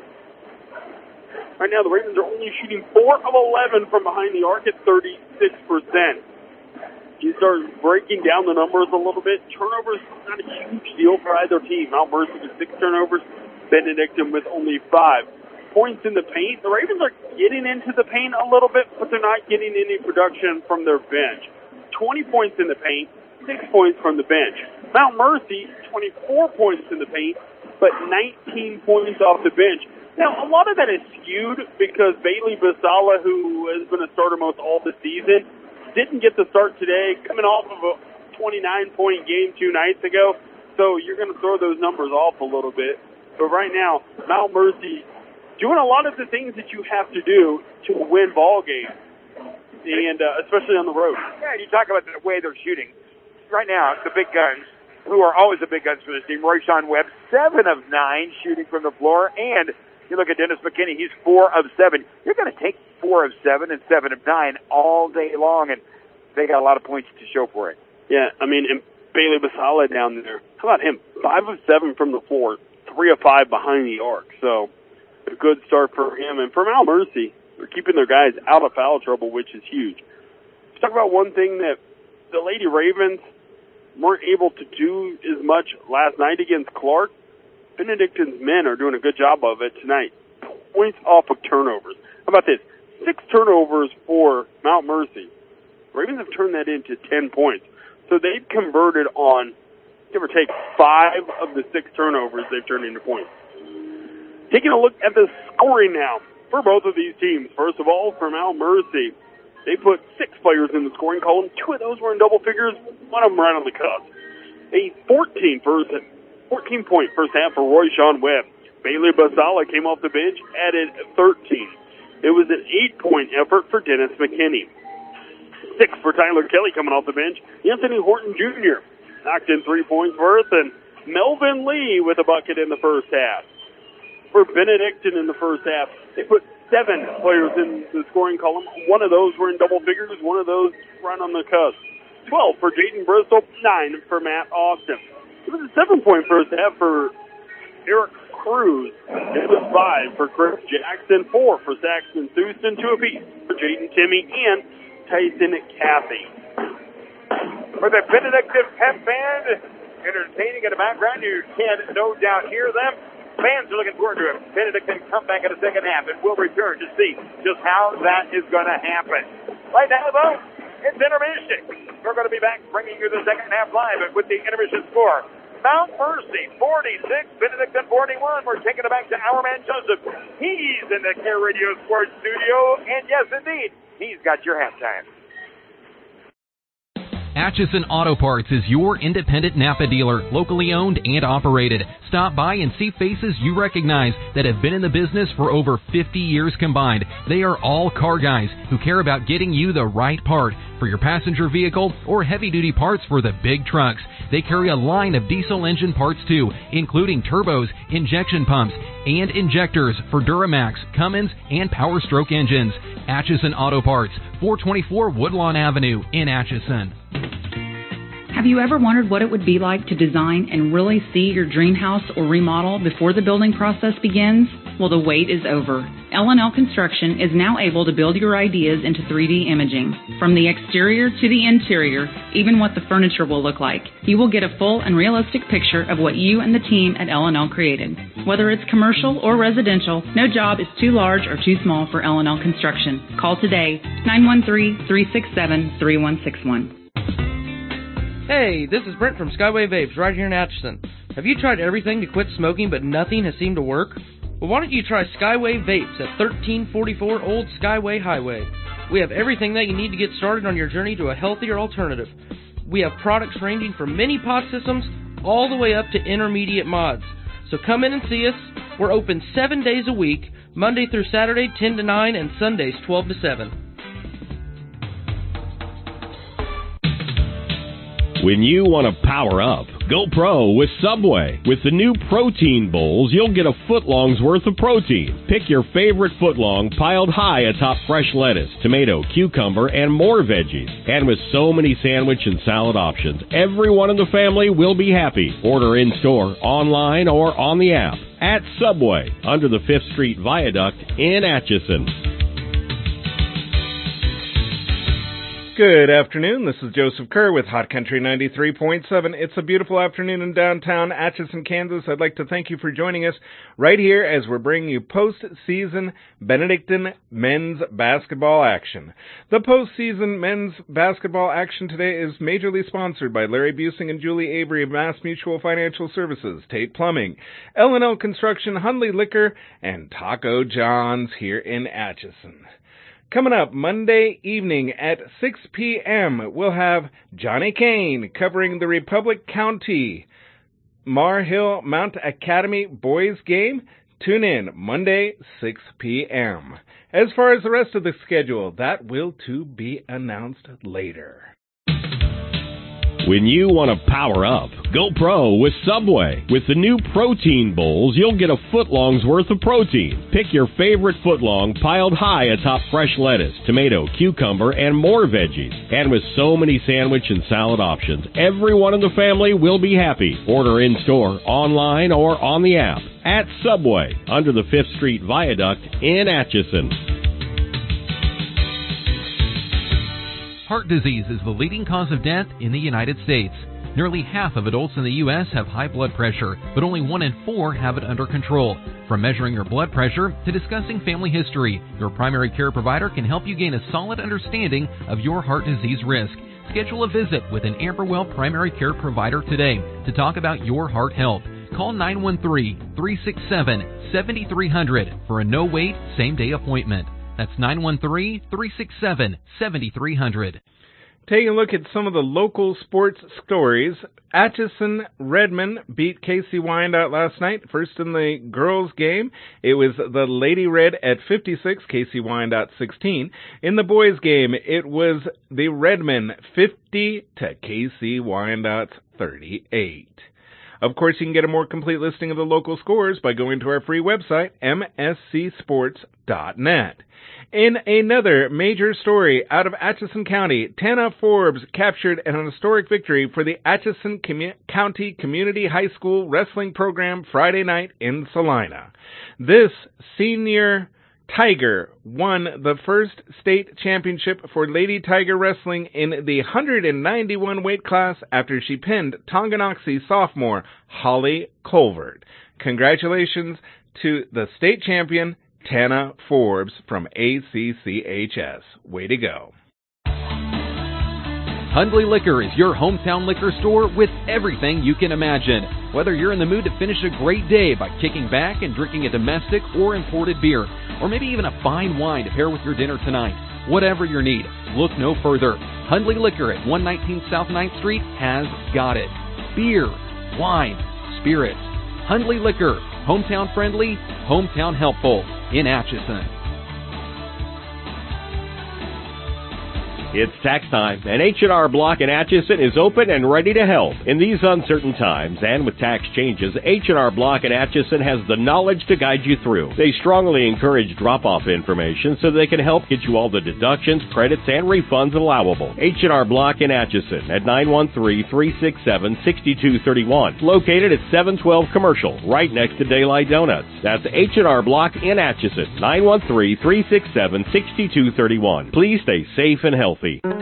Right now, the Ravens are only shooting four of eleven from behind the arc at thirty-six percent. You start breaking down the numbers a little bit. Turnovers, not a huge deal for either team. Mount Mercy with six turnovers. Benedictine with only five. Points in the paint. The Ravens are getting into the paint a little bit, but they're not getting any production from their bench. twenty points in the paint, six points from the bench. Mount Mercy, twenty-four points in the paint, but nineteen points off the bench. Now, a lot of that is skewed because Bailey Basala, who has been a starter most all the season, didn't get the start today, coming off of a twenty-nine point game two nights ago. So you're going to throw those numbers off a little bit. But right now, Mount Mercy doing a lot of the things that you have to do to win ball games, and uh, especially on the road. Yeah, you talk about the way they're shooting. Right now, the big guns, who are always the big guns for this team, Royshawn Webb, seven of nine shooting from the floor, and you look at Dennis McKinney, he's four of seven. You're going to take four of seven and seven of nine all day long, and they got a lot of points to show for it. Yeah, I mean, and Bailey Basala down there, how about him? Five of seven from the floor, three of five behind the arc, so a good start for him. And for Mount Mercy, they're keeping their guys out of foul trouble, which is huge. Let's talk about one thing that the Lady Ravens weren't able to do as much last night against Clark. Benedictine's men are doing a good job of it tonight. Points off of turnovers. How about this? Six turnovers for Mount Mercy. Ravens have turned that into ten points. So they've converted on, give or take, five of the six turnovers they've turned into points. Taking a look at the scoring now for both of these teams. First of all, for Mount Mercy, they put six players in the scoring column. Two of those were in double figures, one of them right on the cusp. A fourteen point first half for Royshawn Webb. Bailey Basala came off the bench, added thirteen. It was an eight-point effort for Dennis McKinney. Six for Tyler Kelly coming off the bench. Anthony Horton Junior knocked in three points worth, and Melvin Lee with a bucket in the first half. For Benedictine in the first half, they put seven players in the scoring column. One of those were in double figures, one of those right on the cusp. twelve for Jaden Bristol, nine for Matt Austin. It was a seven-point first half for Eric Cruz. It was five for Chris Jackson, four for Saxon Houston, two apiece for Jaden Timmy and Tyson Cathy. For the Benedictine Pep Band, entertaining in the background. You can no doubt hear them. Fans are looking forward to it. Benedictine come back in the second half, and we'll return to see just how that is going to happen. Right now, though, it's intermission. We're going to be back bringing you the second half live with the intermission score. Mount Mercy forty-six, Benedictine forty-one. We're taking it back to our man Joseph. He's in the Care Radio Sports Studio, and yes, indeed, he's got your halftime. Atchison Auto Parts is your independent Napa dealer, locally owned and operated. Stop by and see faces you recognize that have been in the business for over fifty years combined. They are all car guys who care about getting you the right part for your passenger vehicle or heavy-duty parts for the big trucks. They carry a line of diesel engine parts too, including turbos, injection pumps, and injectors for Duramax, Cummins, and Power Stroke engines. Atchison Auto Parts, four twenty-four Woodlawn Avenue in Atchison. Have you ever wondered what it would be like to design and really see your dream house or remodel before the building process begins? Well, the wait is over. L and L Construction is now able to build your ideas into three D imaging. From the exterior to the interior, even what the furniture will look like. You will get a full and realistic picture of what you and the team at L and L created. Whether it's commercial or residential, no job is too large or too small for L and L Construction. Call today, nine one three, three six seven, three one six one. Hey, this is Brent from Skyway Vapes right here in Atchison. Have you tried everything to quit smoking but nothing has seemed to work? Well, why don't you try Skyway Vapes at thirteen forty-four Old Skyway Highway. We have everything that you need to get started on your journey to a healthier alternative. We have products ranging from mini pod systems all the way up to intermediate mods. So come in and see us. We're open seven days a week, Monday through Saturday, ten to nine, and Sundays, twelve to seven. When you want to power up, go pro with Subway. With the new protein bowls, you'll get a footlong's worth of protein. Pick your favorite footlong piled high atop fresh lettuce, tomato, cucumber, and more veggies. And with so many sandwich and salad options, everyone in the family will be happy. Order in-store, online, or on the app. At Subway, under the fifth Street Viaduct in Atchison. Good afternoon. This is Joseph Kerr with Hot Country ninety-three point seven. It's a beautiful afternoon in downtown Atchison, Kansas. I'd like to thank you for joining us right here as we're bringing you postseason Benedictine men's basketball action. The postseason men's basketball action today is majorly sponsored by Larry Busing and Julie Avery of Mass Mutual Financial Services, Tate Plumbing, L and L Construction, Hundley Liquor, and Taco John's here in Atchison. Coming up Monday evening at six p.m., we'll have Johnny Kane covering the Republic County Mar Hill Mount Academy boys game. Tune in Monday, six p.m. As far as the rest of the schedule, that will to be announced later. When you want to power up, go pro with Subway. With the new protein bowls, you'll get a footlong's worth of protein. Pick your favorite footlong piled high atop fresh lettuce, tomato, cucumber, and more veggies. And with so many sandwich and salad options, everyone in the family will be happy. Order in-store, online, or on the app. At Subway, under the fifth Street Viaduct in Atchison. Heart disease is the leading cause of death in the United States. Nearly half of adults in the U S have high blood pressure, but only one in four have it under control. From measuring your blood pressure to discussing family history, your primary care provider can help you gain a solid understanding of your heart disease risk. Schedule a visit with an Amberwell primary care provider today to talk about your heart health. Call nine one three, three six seven, seven three zero zero for a no-wait, same-day appointment. That's nine one three, three six seven, seven three zero zero. Taking a look at some of the local sports stories, Atchison Redmond beat K C Wyandotte last night. First in the girls' game, it was the Lady Red at fifty-six, K C Wyandotte sixteen. In the boys' game, it was the Redmond fifty to K C Wyandotte's thirty-eight. Of course, you can get a more complete listing of the local scores by going to our free website, m s c sports dot net. In another major story out of Atchison County, Tana Forbes captured an historic victory for the Atchison Commu- County Community High School Wrestling Program Friday night in Salina. This senior Tiger won the first state championship for Lady Tiger Wrestling in the one ninety-one weight class after she pinned Tonganoxie sophomore Holly Colvert. Congratulations to the state champion, Tana Forbes from A C C H S. Way to go. Hundley Liquor is your hometown liquor store with everything you can imagine. Whether you're in the mood to finish a great day by kicking back and drinking a domestic or imported beer, or maybe even a fine wine to pair with your dinner tonight, whatever your need, look no further. Hundley Liquor at one nineteen South ninth Street has got it. Beer, wine, spirits. Hundley Liquor, hometown friendly, hometown helpful in Atchison. It's tax time, and H and R Block in Atchison is open and ready to help. In these uncertain times, and with tax changes, H and R Block in Atchison has the knowledge to guide you through. They strongly encourage drop-off information so they can help get you all the deductions, credits, and refunds allowable. H and R Block in Atchison at nine one three, three six seven, six two three one. Located at seven twelve Commercial, right next to Daylight Donuts. That's H and R Block in Atchison, nine one three, three six seven, six two three one. Please stay safe and healthy.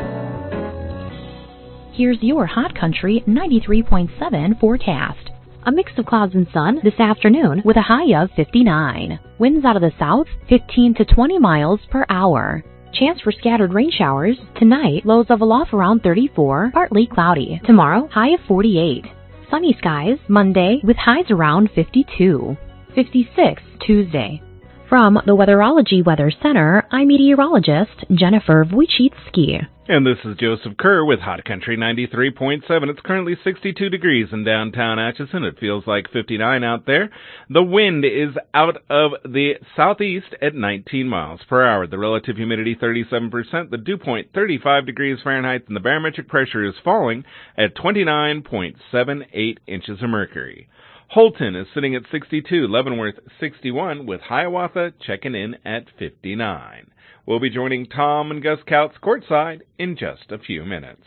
Here's your Hot Country ninety-three point seven forecast. A mix of clouds and sun this afternoon with a high of fifty-nine. Winds out of the south, fifteen to twenty miles per hour. Chance for scattered rain showers. Tonight, lows level off around thirty-four, partly cloudy. Tomorrow, high of forty-eight. Sunny skies, Monday, with highs around fifty-two. fifty-six, Tuesday. From the Weatherology Weather Center, I'm meteorologist Jennifer Wojcicki. And this is Joseph Kerr with Hot Country ninety-three point seven. It's currently sixty-two degrees in downtown Atchison. It feels like fifty-nine out there. The wind is out of the southeast at nineteen miles per hour. The relative humidity thirty-seven percent. The dew point thirty-five degrees Fahrenheit. And the barometric pressure is falling at twenty-nine point seven eight inches of mercury. Holton is sitting at sixty-two, Leavenworth sixty-one, with Hiawatha checking in at fifty-nine. We'll be joining Tom and Gus Couts courtside in just a few minutes.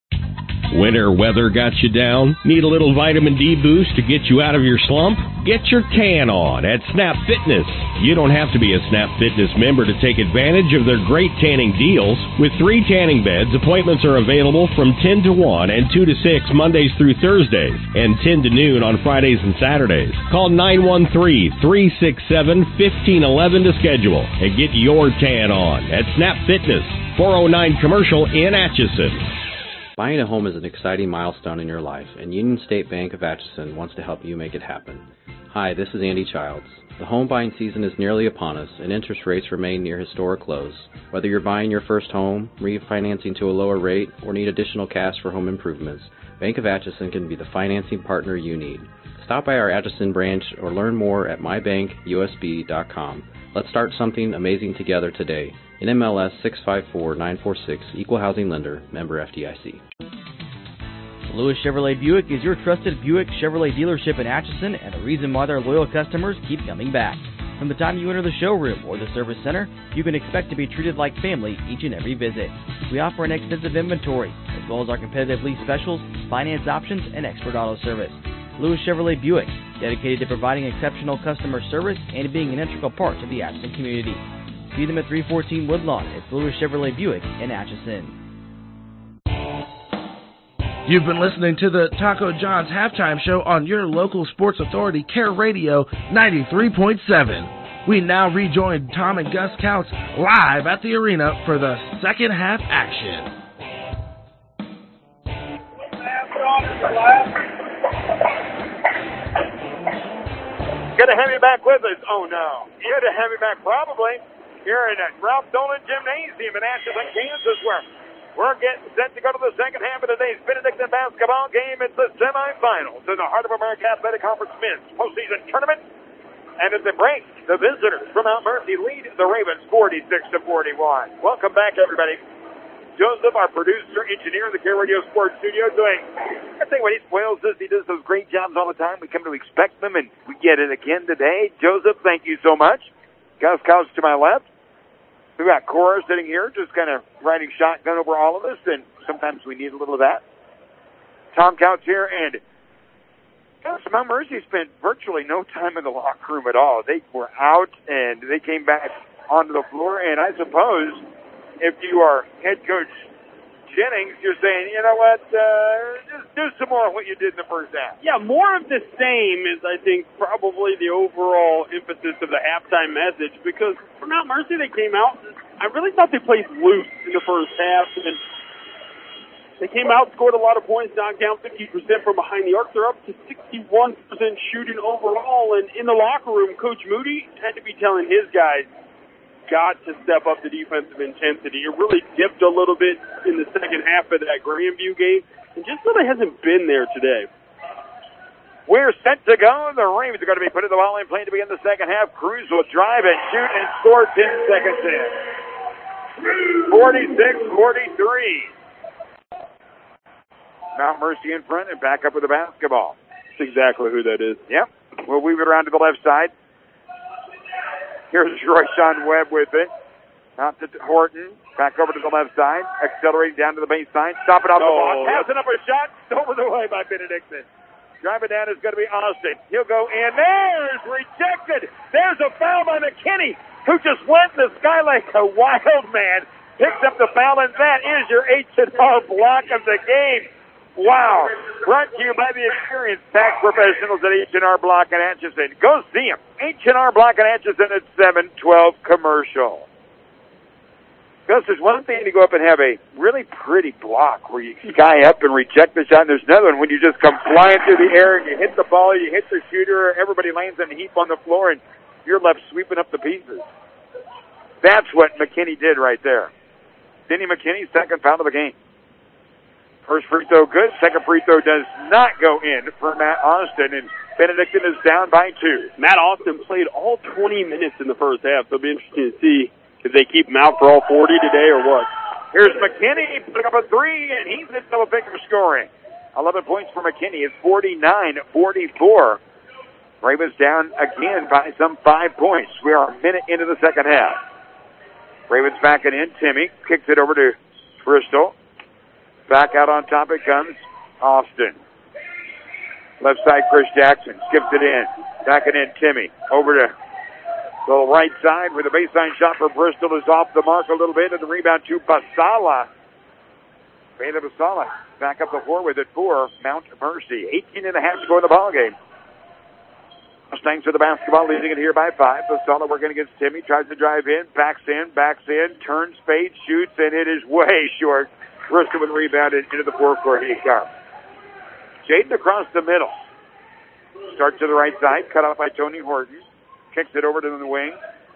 Winter weather got you down? Need a little vitamin D boost to get you out of your slump? Get your tan on at Snap Fitness. You don't have to be a Snap Fitness member to take advantage of their great tanning deals. With three tanning beds, appointments are available from ten to one and two to six Mondays through Thursdays, and ten to noon on Fridays and Saturdays. Call nine one three, three six seven, one five one one to schedule and get your tan on at Snap Fitness, four oh nine Commercial in Atchison. Buying a home is an exciting milestone in your life, and Union State Bank of Atchison wants to help you make it happen. Hi, this is Andy Childs. The home buying season is nearly upon us, and interest rates remain near historic lows. Whether you're buying your first home, refinancing to a lower rate, or need additional cash for home improvements, Bank of Atchison can be the financing partner you need. Stop by our Atchison branch or learn more at my bank U S B dot com. Let's start something amazing together today. N M L S six five four nine four six, Equal Housing Lender, member F D I C. Lewis Chevrolet Buick is your trusted Buick Chevrolet dealership in Atchison and the reason why their loyal customers keep coming back. From the time you enter the showroom or the service center, you can expect to be treated like family each and every visit. We offer an extensive inventory, as well as our competitive lease specials, finance options, and expert auto service. Lewis Chevrolet Buick, dedicated to providing exceptional customer service and being an integral part of the Atchison community. See them at three fourteen Woodlawn. It's Lewis Chevrolet Buick in Atchison. You've been listening to the Taco John's halftime show on your local sports authority, Care Radio ninety-three point seven. We now rejoin Tom and Gus Couts live at the arena for the second half action. Good to have you back with us. Oh, no. Good to have you back probably here in Ralph Dolan Gymnasium in Atchison, Kansas, where we're getting set to go to the second half of today's Benedictine basketball game. It's the semifinals in the Heart of America Athletic Conference men's postseason tournament. And at the break, the visitors from Mount Mercy lead the Ravens forty-six to forty-one. Welcome back, everybody. Joseph, our producer, engineer in the Care Radio Sports Studio, doing, I think when he spoils us, he does those great jobs all the time. We come to expect them, and we get it again today. Joseph, thank you so much. Gus Couch to my left. We've got Cora sitting here, just kind of riding shotgun over all of us, and sometimes we need a little of that. Tom Couch here, and Gus, Mount Mercy spent virtually no time in the locker room at all. They were out, and they came back onto the floor. And I suppose if you are head coach Jennings, you're saying, you know what, uh, just do some more of what you did in the first half. Yeah, more of the same is, I think, probably the overall emphasis of the halftime message, because for Mount Mercy, they came out, I really thought they played loose in the first half, and they came out, scored a lot of points, knocked down fifty percent from behind the arc. They're up to sixty-one percent shooting overall, and in the locker room, Coach Moody had to be telling his guys, got to step up the defensive intensity. It really dipped a little bit in the second half of that Grandview game, and just really hasn't been there today. We're set to go. The Ravens are going to be putting the ball in play to begin the second half. Cruz will drive and shoot and score ten seconds in. forty-six forty-three. Mount Mercy in front and back up with the basketball. That's exactly who that is. Yep. We'll weave it around to the left side. Here's Royshawn Webb with it. Out to Horton. Back over to the left side. Accelerating down to the baseline. Stop it off oh, the block. Passing up a shot. Over the way by Benedictson. Driving down is going to be Austin. He'll go in. There's rejected. There's a foul by McKinney, who just went in the sky like a wild man. Picks up the foul, and that is your H and R block of the game. Wow. Brought to you by the experienced tax professionals at H and R Block and Atchison. Go see them. H and R Block and Atchison at seven twelve commercial. Because there's one thing to go up and have a really pretty block where you sky up and reject the shot, and there's another one when you just come flying through the air and you hit the ball, you hit the shooter, everybody lands in a heap on the floor, and you're left sweeping up the pieces. That's what McKinney did right there. Denny McKinney, second foul of the game. First free throw good. Second free throw does not go in for Matt Austin, and Benedictine is down by two. Matt Austin played all twenty minutes in the first half, so it'll be interesting to see if they keep him out for all forty today or what. Here's McKinney putting up a three, and he's in double figure scoring. eleven points for McKinney. It's forty-nine forty-four. Ravens down again by some five points. We are a minute into the second half. Ravens backing in. Timmy kicks it over to Bristol. Back out on top it comes Austin. Left side, Chris Jackson skips it in. Backing in, Timmy. Over to the right side where the baseline shot for Bristol is off the mark a little bit, and the rebound to Basala. Baylor Basala back up the floor with it for Mount Mercy. eighteen and a half to go in the ballgame. Mustangs with the basketball, leading it here by five. Basala working against Timmy, tries to drive in, backs in, backs in, turns, fades, shoots, and it is way short. Bristol with the rebound into the forecourt. He comes. Jaden across the middle. Starts to the right side, cut off by Tony Horton. Kicks it over to the wing.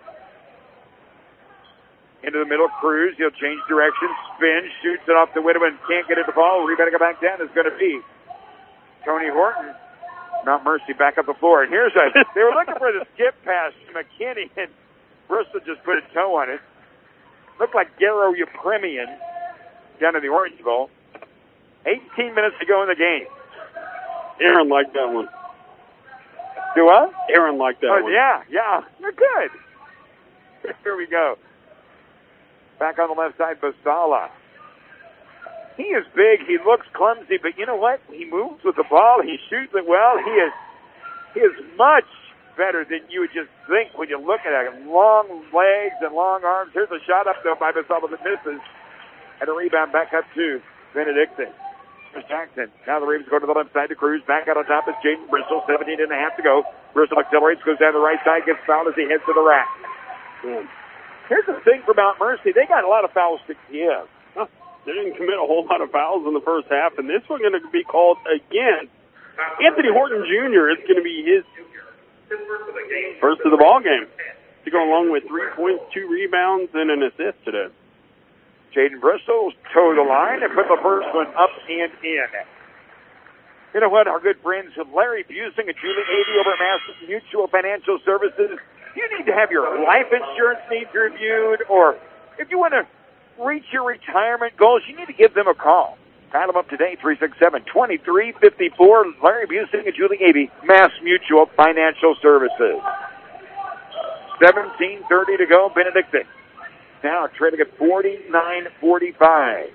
Into the middle, Cruz. He'll change direction, spins, shoots it off the window, and can't get it to fall. Rebound to go back down is going to be Tony Horton. Mount Mercy back up the floor. And here's a, they were looking for the skip pass to McKinney, and Bristol just put a toe on it. Looked like Garo Upremian down in the Orange Bowl. eighteen minutes to go in the game. Aaron liked that one. Do what? Aaron liked that oh, one. Yeah, yeah. You're good. Here we go. Back on the left side, Basala. He is big. He looks clumsy, but you know what? He moves with the ball. He shoots it well. He is he is much better than you would just think when you look at him. Long legs and long arms. Here's a shot up, though, by Basala that misses. And a rebound back up to Benedictine. Chris Jackson. Now the Ravens go to the left side to Cruz. Back out on top is Jaden Bristol. seventeen and a half to go. Bristol accelerates, goes down the right side, gets fouled as he heads to the rack. Hmm. Here's the thing for Mount Mercy. They got a lot of fouls to give. Huh. They didn't commit a whole lot of fouls in the first half, and this one's going to be called again. Anthony Horton Junior is going to be his first of the ball game. To go along with three points, two rebounds, and an assist today. Jaden Bristol toe the line and put the first one up and in. You know what? Our good friends Larry Busing and Julie Avey over at Mass Mutual Financial Services. You need to have your life insurance needs reviewed, or if you want to reach your retirement goals, you need to give them a call. Dial them up today, three six seven, two three five four. Larry Busing and Julie Avey, Mass Mutual Financial Services. seventeen thirty to go, Benedictine. Now trading at forty-nine forty-five.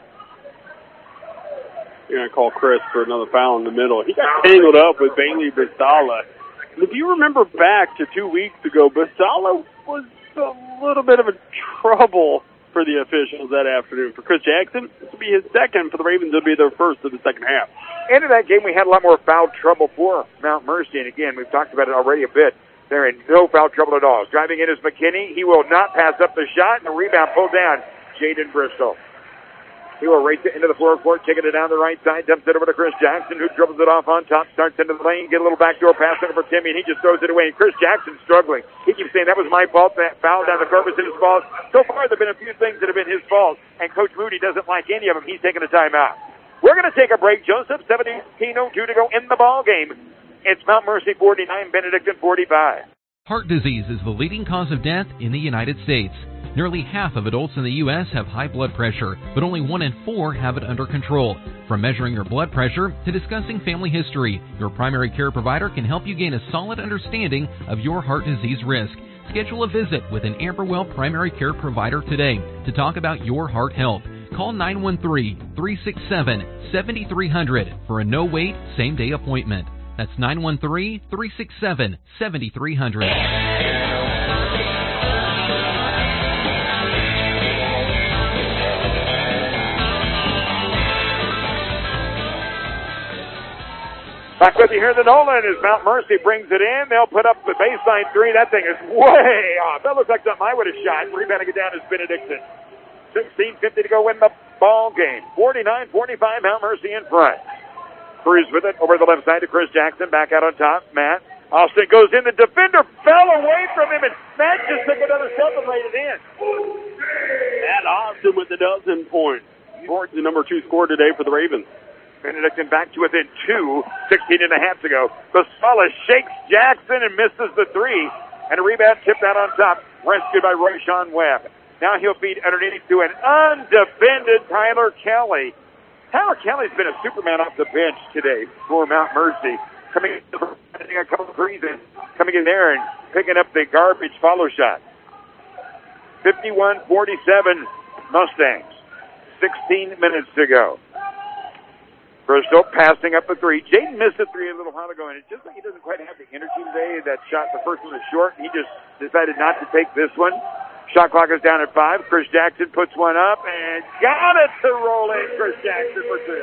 You're going to call Chris for another foul in the middle. He got tangled up with Bailey Basala. And if you remember back to two weeks ago, Basala was a little bit of a trouble for the officials that afternoon. For Chris Jackson, this will be his second. For the Ravens, it'll be their first of the second half. End of that game, we had a lot more foul trouble for Mount Mercy. And again, we've talked about it already a bit. They're in no foul trouble at all. Driving in is McKinney. He will not pass up the shot. And the rebound pulled down. Jaden Bristol. He will race it into the floor court, kicking it down the right side, dumps it over to Chris Jackson, who dribbles it off on top, starts into the lane, get a little backdoor pass over for Timmy, and he just throws it away. And Chris Jackson's struggling. He keeps saying, that was my fault, that foul down the court was his fault. So far, there have been a few things that have been his fault, and Coach Moody doesn't like any of them. He's taking a timeout. We're going to take a break, Joseph. seventeen oh two to go in the ball game. It's Mount Mercy forty-nine, Benedictine forty-five. Heart disease is the leading cause of death in the United States. Nearly half of adults in the U S have high blood pressure, but only one in four have it under control. From measuring your blood pressure to discussing family history, your primary care provider can help you gain a solid understanding of your heart disease risk. Schedule a visit with an Amberwell primary care provider today to talk about your heart health. Call nine one three, three six seven, seven three zero zero for a no-wait, same-day appointment. That's nine one three, three six seven, seven three zero zero. Back with you here, the Nolan, as Mount Mercy brings it in. They'll put up the baseline three. That thing is way off. That looks like something I would have shot. Rebounding it down is Benedictine. sixteen fifty to go win the ball game. forty-nine forty-five, Mount Mercy in front. Cruz with it over the left side to Chris Jackson. Back out on top. Matt Austin goes in. The defender fell away from him, and Matt just took another step and laid it in. Matt Austin with a dozen points. Ford's the number two scorer today for the Ravens. Benedictine back to within two, sixteen and a half to go. Basala shakes Jackson and misses the three. And a rebound tipped out on top. Rescued by Royshawn Webb. Now he'll feed underneath to an undefended Tyler Kelly. Tyler Kelly's been a Superman off the bench today for Mount Mercy. Coming in, a couple of threes in, coming in there and picking up the garbage follow shot. fifty-one forty-seven Mustangs. sixteen minutes to go. Bristol passing up a three. Jaden missed a three a little while ago, and it just like he doesn't quite have the energy today. That shot, the first one was short, and he just decided not to take this one. Shot clock is down at five. Chris Jackson puts one up and got it to roll in. Chris Jackson for two.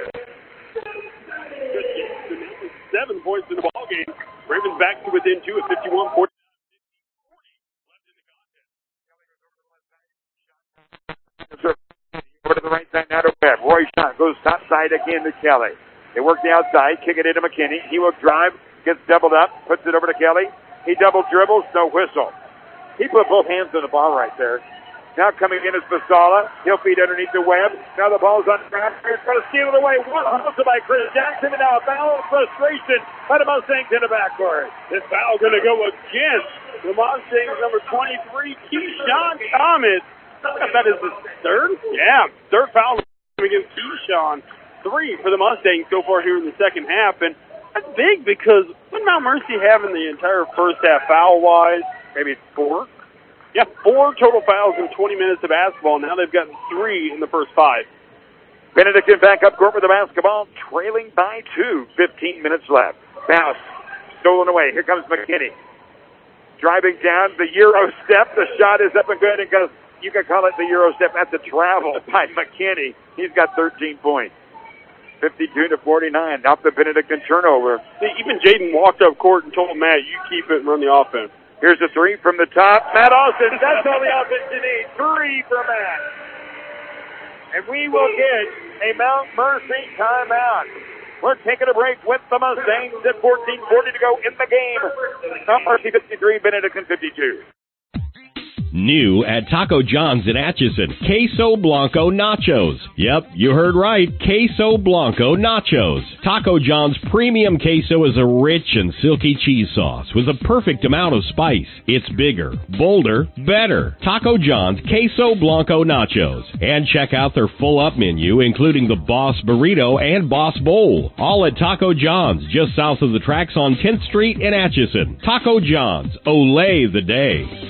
Seven points in the ball game. Ravens back to within two at fifty-one forty. Over to the right side now to Webb. Roy shot goes top side again to Kelly. They work the outside, kick it into McKinney. He will drive, gets doubled up, puts it over to Kelly. He double dribbles, no whistle. He put both hands on the ball right there. Now coming in is Basala. He'll feed underneath the Webb. Now the ball's on the ground. He's going to steal it away. One hustle by Chris Jackson, and now a foul of frustration by the Mustangs in the backcourt. This foul going to go against the Mustangs number twenty-three, Keyshawn Thomas. That is the third? Yeah, third foul against Keyshawn. Three for the Mustangs so far here in the second half. And that's big because what Mount Mercy having the entire first half foul-wise? Maybe four? Yeah, four total fouls in twenty minutes of basketball. Now they've got three in the first five. Benedictine back up court with the basketball, trailing by two. fifteen minutes left. Bounce. Stolen away. Here comes McKinney. Driving down the Euro step. The shot is up and good and goes. You can call it the Euro step. That's a travel by McKinney. He's got thirteen points. fifty-two to forty-nine. Off the Benedictine turnover. See, even Jaden walked up court and told Matt, you keep it and run the offense. Here's a three from the top. Matt Austin. That's all the offense you need. Three for Matt. And we will get a Mount Mercy timeout. We're taking a break with the Mustangs at fourteen forty to go in the game. Mount Mercy fifty-three, Benedictine fifty-two. New at Taco John's in Atchison, Queso Blanco Nachos. Yep, you heard right, Queso Blanco Nachos. Taco John's premium queso is a rich and silky cheese sauce with a perfect amount of spice. It's bigger, bolder, better. Taco John's Queso Blanco Nachos. And check out their full-up menu, including the Boss Burrito and Boss Bowl. All at Taco John's, just south of the tracks on tenth Street in Atchison. Taco John's, Olay the day.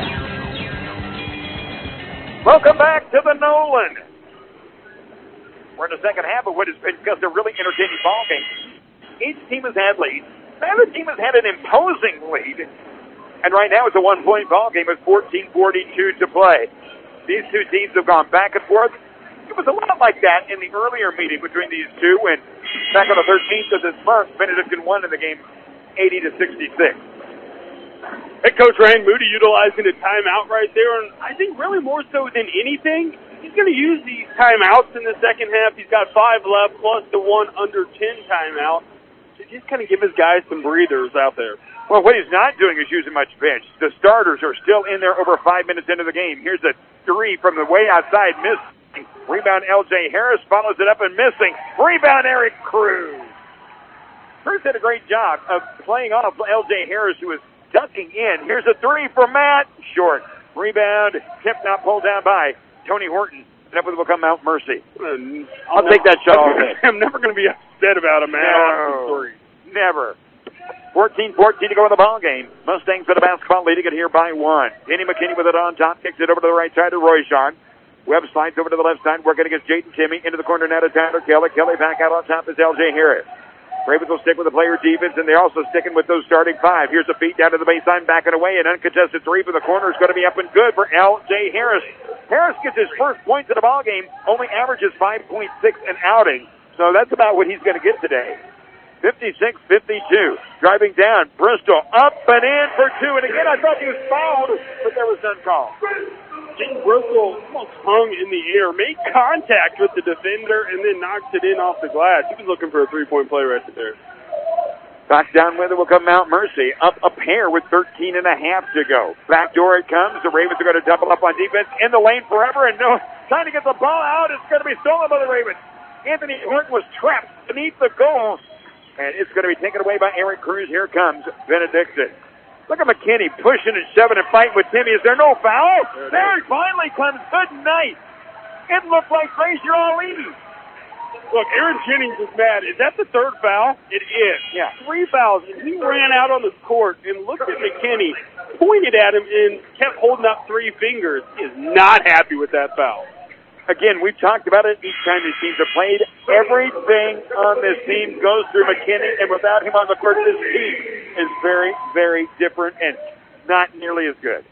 Welcome back to the Nolan. We're in the second half of what has been just a really entertaining ball game. Each team has had leads. The other team has had an imposing lead. And right now it's a one-point ball game with fourteen forty-two to play. These two teams have gone back and forth. It was a lot like that in the earlier meeting between these two. And back on the thirteenth of this month, Benedictine won in the game eighty to sixty-six. Head coach Ryan Moody utilizing a timeout right there, and I think really more so than anything, he's going to use these timeouts in the second half. He's got five left plus the one under ten timeout to just kind of give his guys some breathers out there. Well, what he's not doing is using much bench. The starters are still in there over five minutes into the game. Here's a three from the way outside, missing. Rebound L J Harris follows it up and missing. Rebound Eric Cruz. Cruz did a great job of playing off L J Harris, who was ducking in. Here's a three from Matt. Short. Rebound. Tip not pulled down by Tony Horton. And up with will come Mount Mercy. I'll no, take that shot all day. I'm never going to be upset about a Matt Austin three. Never. fourteen fourteen to go in the ball game. Mustangs with a basketball leading it here by one. Kenny McKinney with it on top. Kicks it over to the right side to Royshon. Webb slides over to the left side. Working against Jaden Timmy. Into the corner now to Tyler Kelly. Kelly back out on top is L J Harris. Ravens will stick with the player defense, and they're also sticking with those starting five. Here's a feed down to the baseline, backing away. An uncontested three from the corner is going to be up and good for L J Harris. Harris gets his first points in the ball game, only averages five point six an outing. So that's about what he's going to get today. fifty-six fifty-two. Driving down. Bristol up and in for two. And again, I thought he was fouled, but there was none called. Jaden Bristol almost hung in the air, made contact with the defender, and then knocked it in off the glass. He was looking for a three-point play right there. Back down with it will come Mount Mercy. Up a pair with thirteen and a half to go. Back door it comes. The Ravens are going to double up on defense. In the lane forever, and no, trying to get the ball out. It's going to be stolen by the Ravens. Anthony Horton was trapped beneath the goal. And it's going to be taken away by Eric Cruz. Here comes Benedictine. Look at McKinney pushing and shoving and fighting with Timmy. Is there no foul? There, there it finally comes. Good night. It looked like Frazier Ali. Look, Aaron Jennings is mad. Is that the third foul? It is. Yeah. Three fouls. And he ran out on the court and looked at McKinney, pointed at him, and kept holding up three fingers. He is not happy with that foul. Again, we've talked about it each time these teams have played. Everything on this team goes through McKinney, and without him on the court, this team is very, very different and not nearly as good.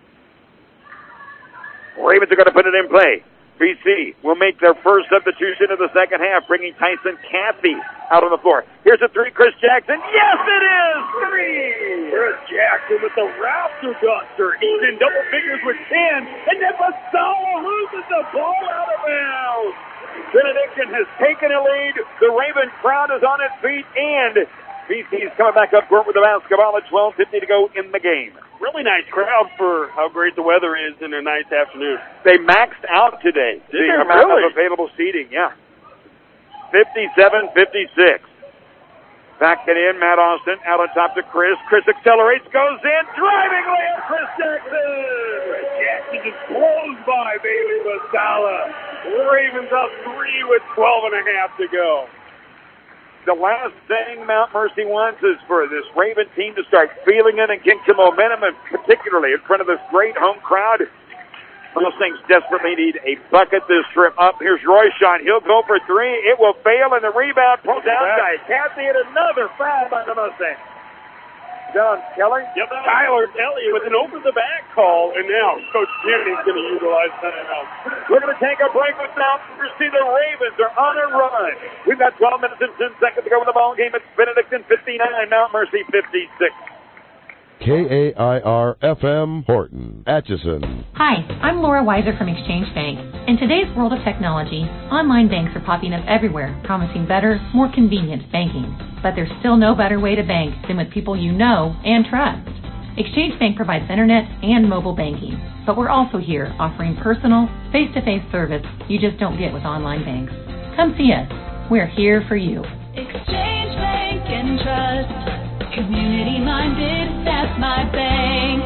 Ravens are going to put it in play. B C will make their first substitution of the second half, bringing Tyson Cathy out on the floor. Here's a three, Chris Jackson. Yes, it is! Three! Chris Jackson with the Raptor duster. He's in double figures with ten, and then Masala loses the ball out of bounds. Benedictine has taken a lead. The Raven crowd is on its feet, and B C is coming back up court with the basketball at twelve fifty to go in the game. Really nice crowd for how great the weather is in a nice afternoon. They maxed out today. Did the they amount really? of available seating, yeah. fifty-seven fifty-six. Back it in, Matt Austin, out on top to Chris. Chris accelerates, goes in, driving layup, Chris Jackson! Chris Jackson just blows by Bailey Masala. Ravens up three with twelve and a half to go. The last thing Mount Mercy wants is for this Raven team to start feeling it and get some momentum, and particularly in front of this great home crowd. Those things desperately need a bucket this trip up. Here's Royshon. He'll go for three. It will fail, and the rebound pulled down by Cathy, and another foul by the Mustangs. John Kelly? Yep, Tyler Kelly with an over-the-back call, and now Coach Jennings going to utilize timeout. We're going to take a break with Mount Mercy. The Ravens are on a run. We've got twelve minutes and ten seconds to go in the ball game. It's Benedictine fifty-nine, Mount Mercy fifty-six. K A I R F M Horton, Atchison. Hi, I'm Laura Weiser from Exchange Bank. In today's world of technology, online banks are popping up everywhere, promising better, more convenient banking. But there's still no better way to bank than with people you know and trust. Exchange Bank provides internet and mobile banking, but we're also here offering personal, face-to-face service you just don't get with online banks. Come see us. We're here for you. Exchange Bank and Trust. Community minded, that's my bank.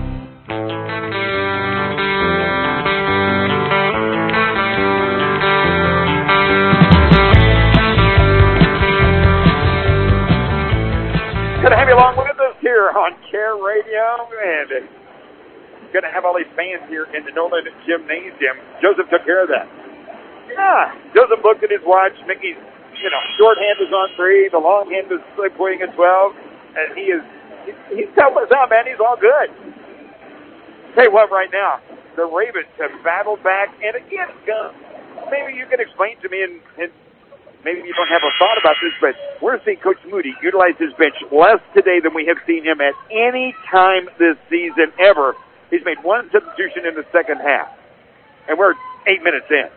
Good to have you along with us here on Care Radio, and good to have all these fans here in the Nolan Gymnasium. Joseph took care of that. Ah, Joseph looked at his watch. Mickey's, you know, shorthand is on three. The longhand is pointing at twelve. And he is, he's helping us out, man. He's all good. Tell you what, right now, the Ravens have battled back. And again, uh, maybe you can explain to me, and, and maybe you don't have a thought about this, but we're seeing Coach Moody utilize his bench less today than we have seen him at any time this season ever. He's made one substitution in the second half. And we're eight minutes in.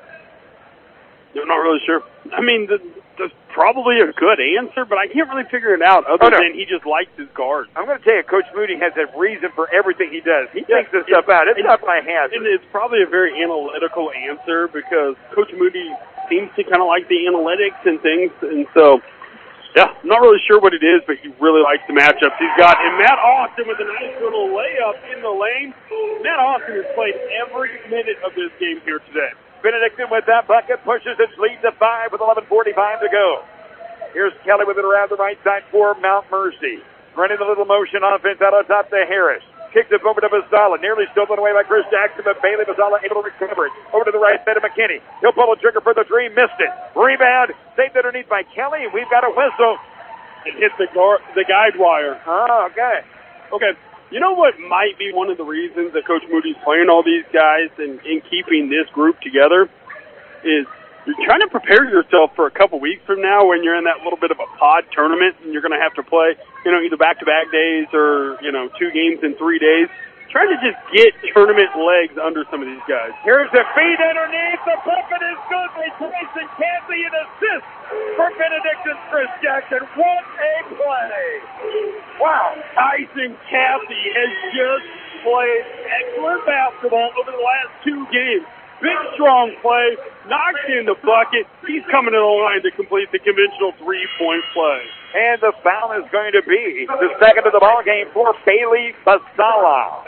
I'm not really sure. I mean, the, that's probably a good answer, but I can't really figure it out other oh, no. than he just likes his guard. I'm going to tell you, Coach Moody has a reason for everything he does. He yeah, thinks this stuff out. It's not by hand. And it's probably a very analytical answer because Coach Moody seems to kind of like the analytics and things, and so, yeah, I'm not really sure what it is, but he really likes the matchups he's got. And Matt Austin with a nice little layup in the lane. Matt Austin has played every minute of this game here today. Benedictine with that bucket pushes its lead to five with eleven forty-five to go. Here's Kelly with it around the right side for Mount Mercy. Running the little motion offense out on top to Harris. Kicks it over to Basala. Nearly stolen away by Chris Jackson, but Bailey Basala able to recover it. Over to the right side of McKinney. He'll pull the trigger for the three. Missed it. Rebound. Saved underneath by Kelly, and we've got a whistle. It hit the, guard, the guide wire. Oh, okay. Okay. You know what might be one of the reasons that Coach Moody's playing all these guys and, and keeping this group together is you're trying to prepare yourself for a couple weeks from now when you're in that little bit of a pod tournament and you're going to have to play, you know, either back-to-back days or, you know, two games in three days. Trying to just get tournament legs under some of these guys. Here's the feed underneath. The bucket is good by Tyson Cathy, an assist for Benedictine Chris Jackson. What a play. Wow. Tyson Cathy has just played excellent basketball over the last two games. Big, strong play, knocks in the bucket. He's coming to the line to complete the conventional three-point play. And the foul is going to be the second of the ball game for Bailey Basala.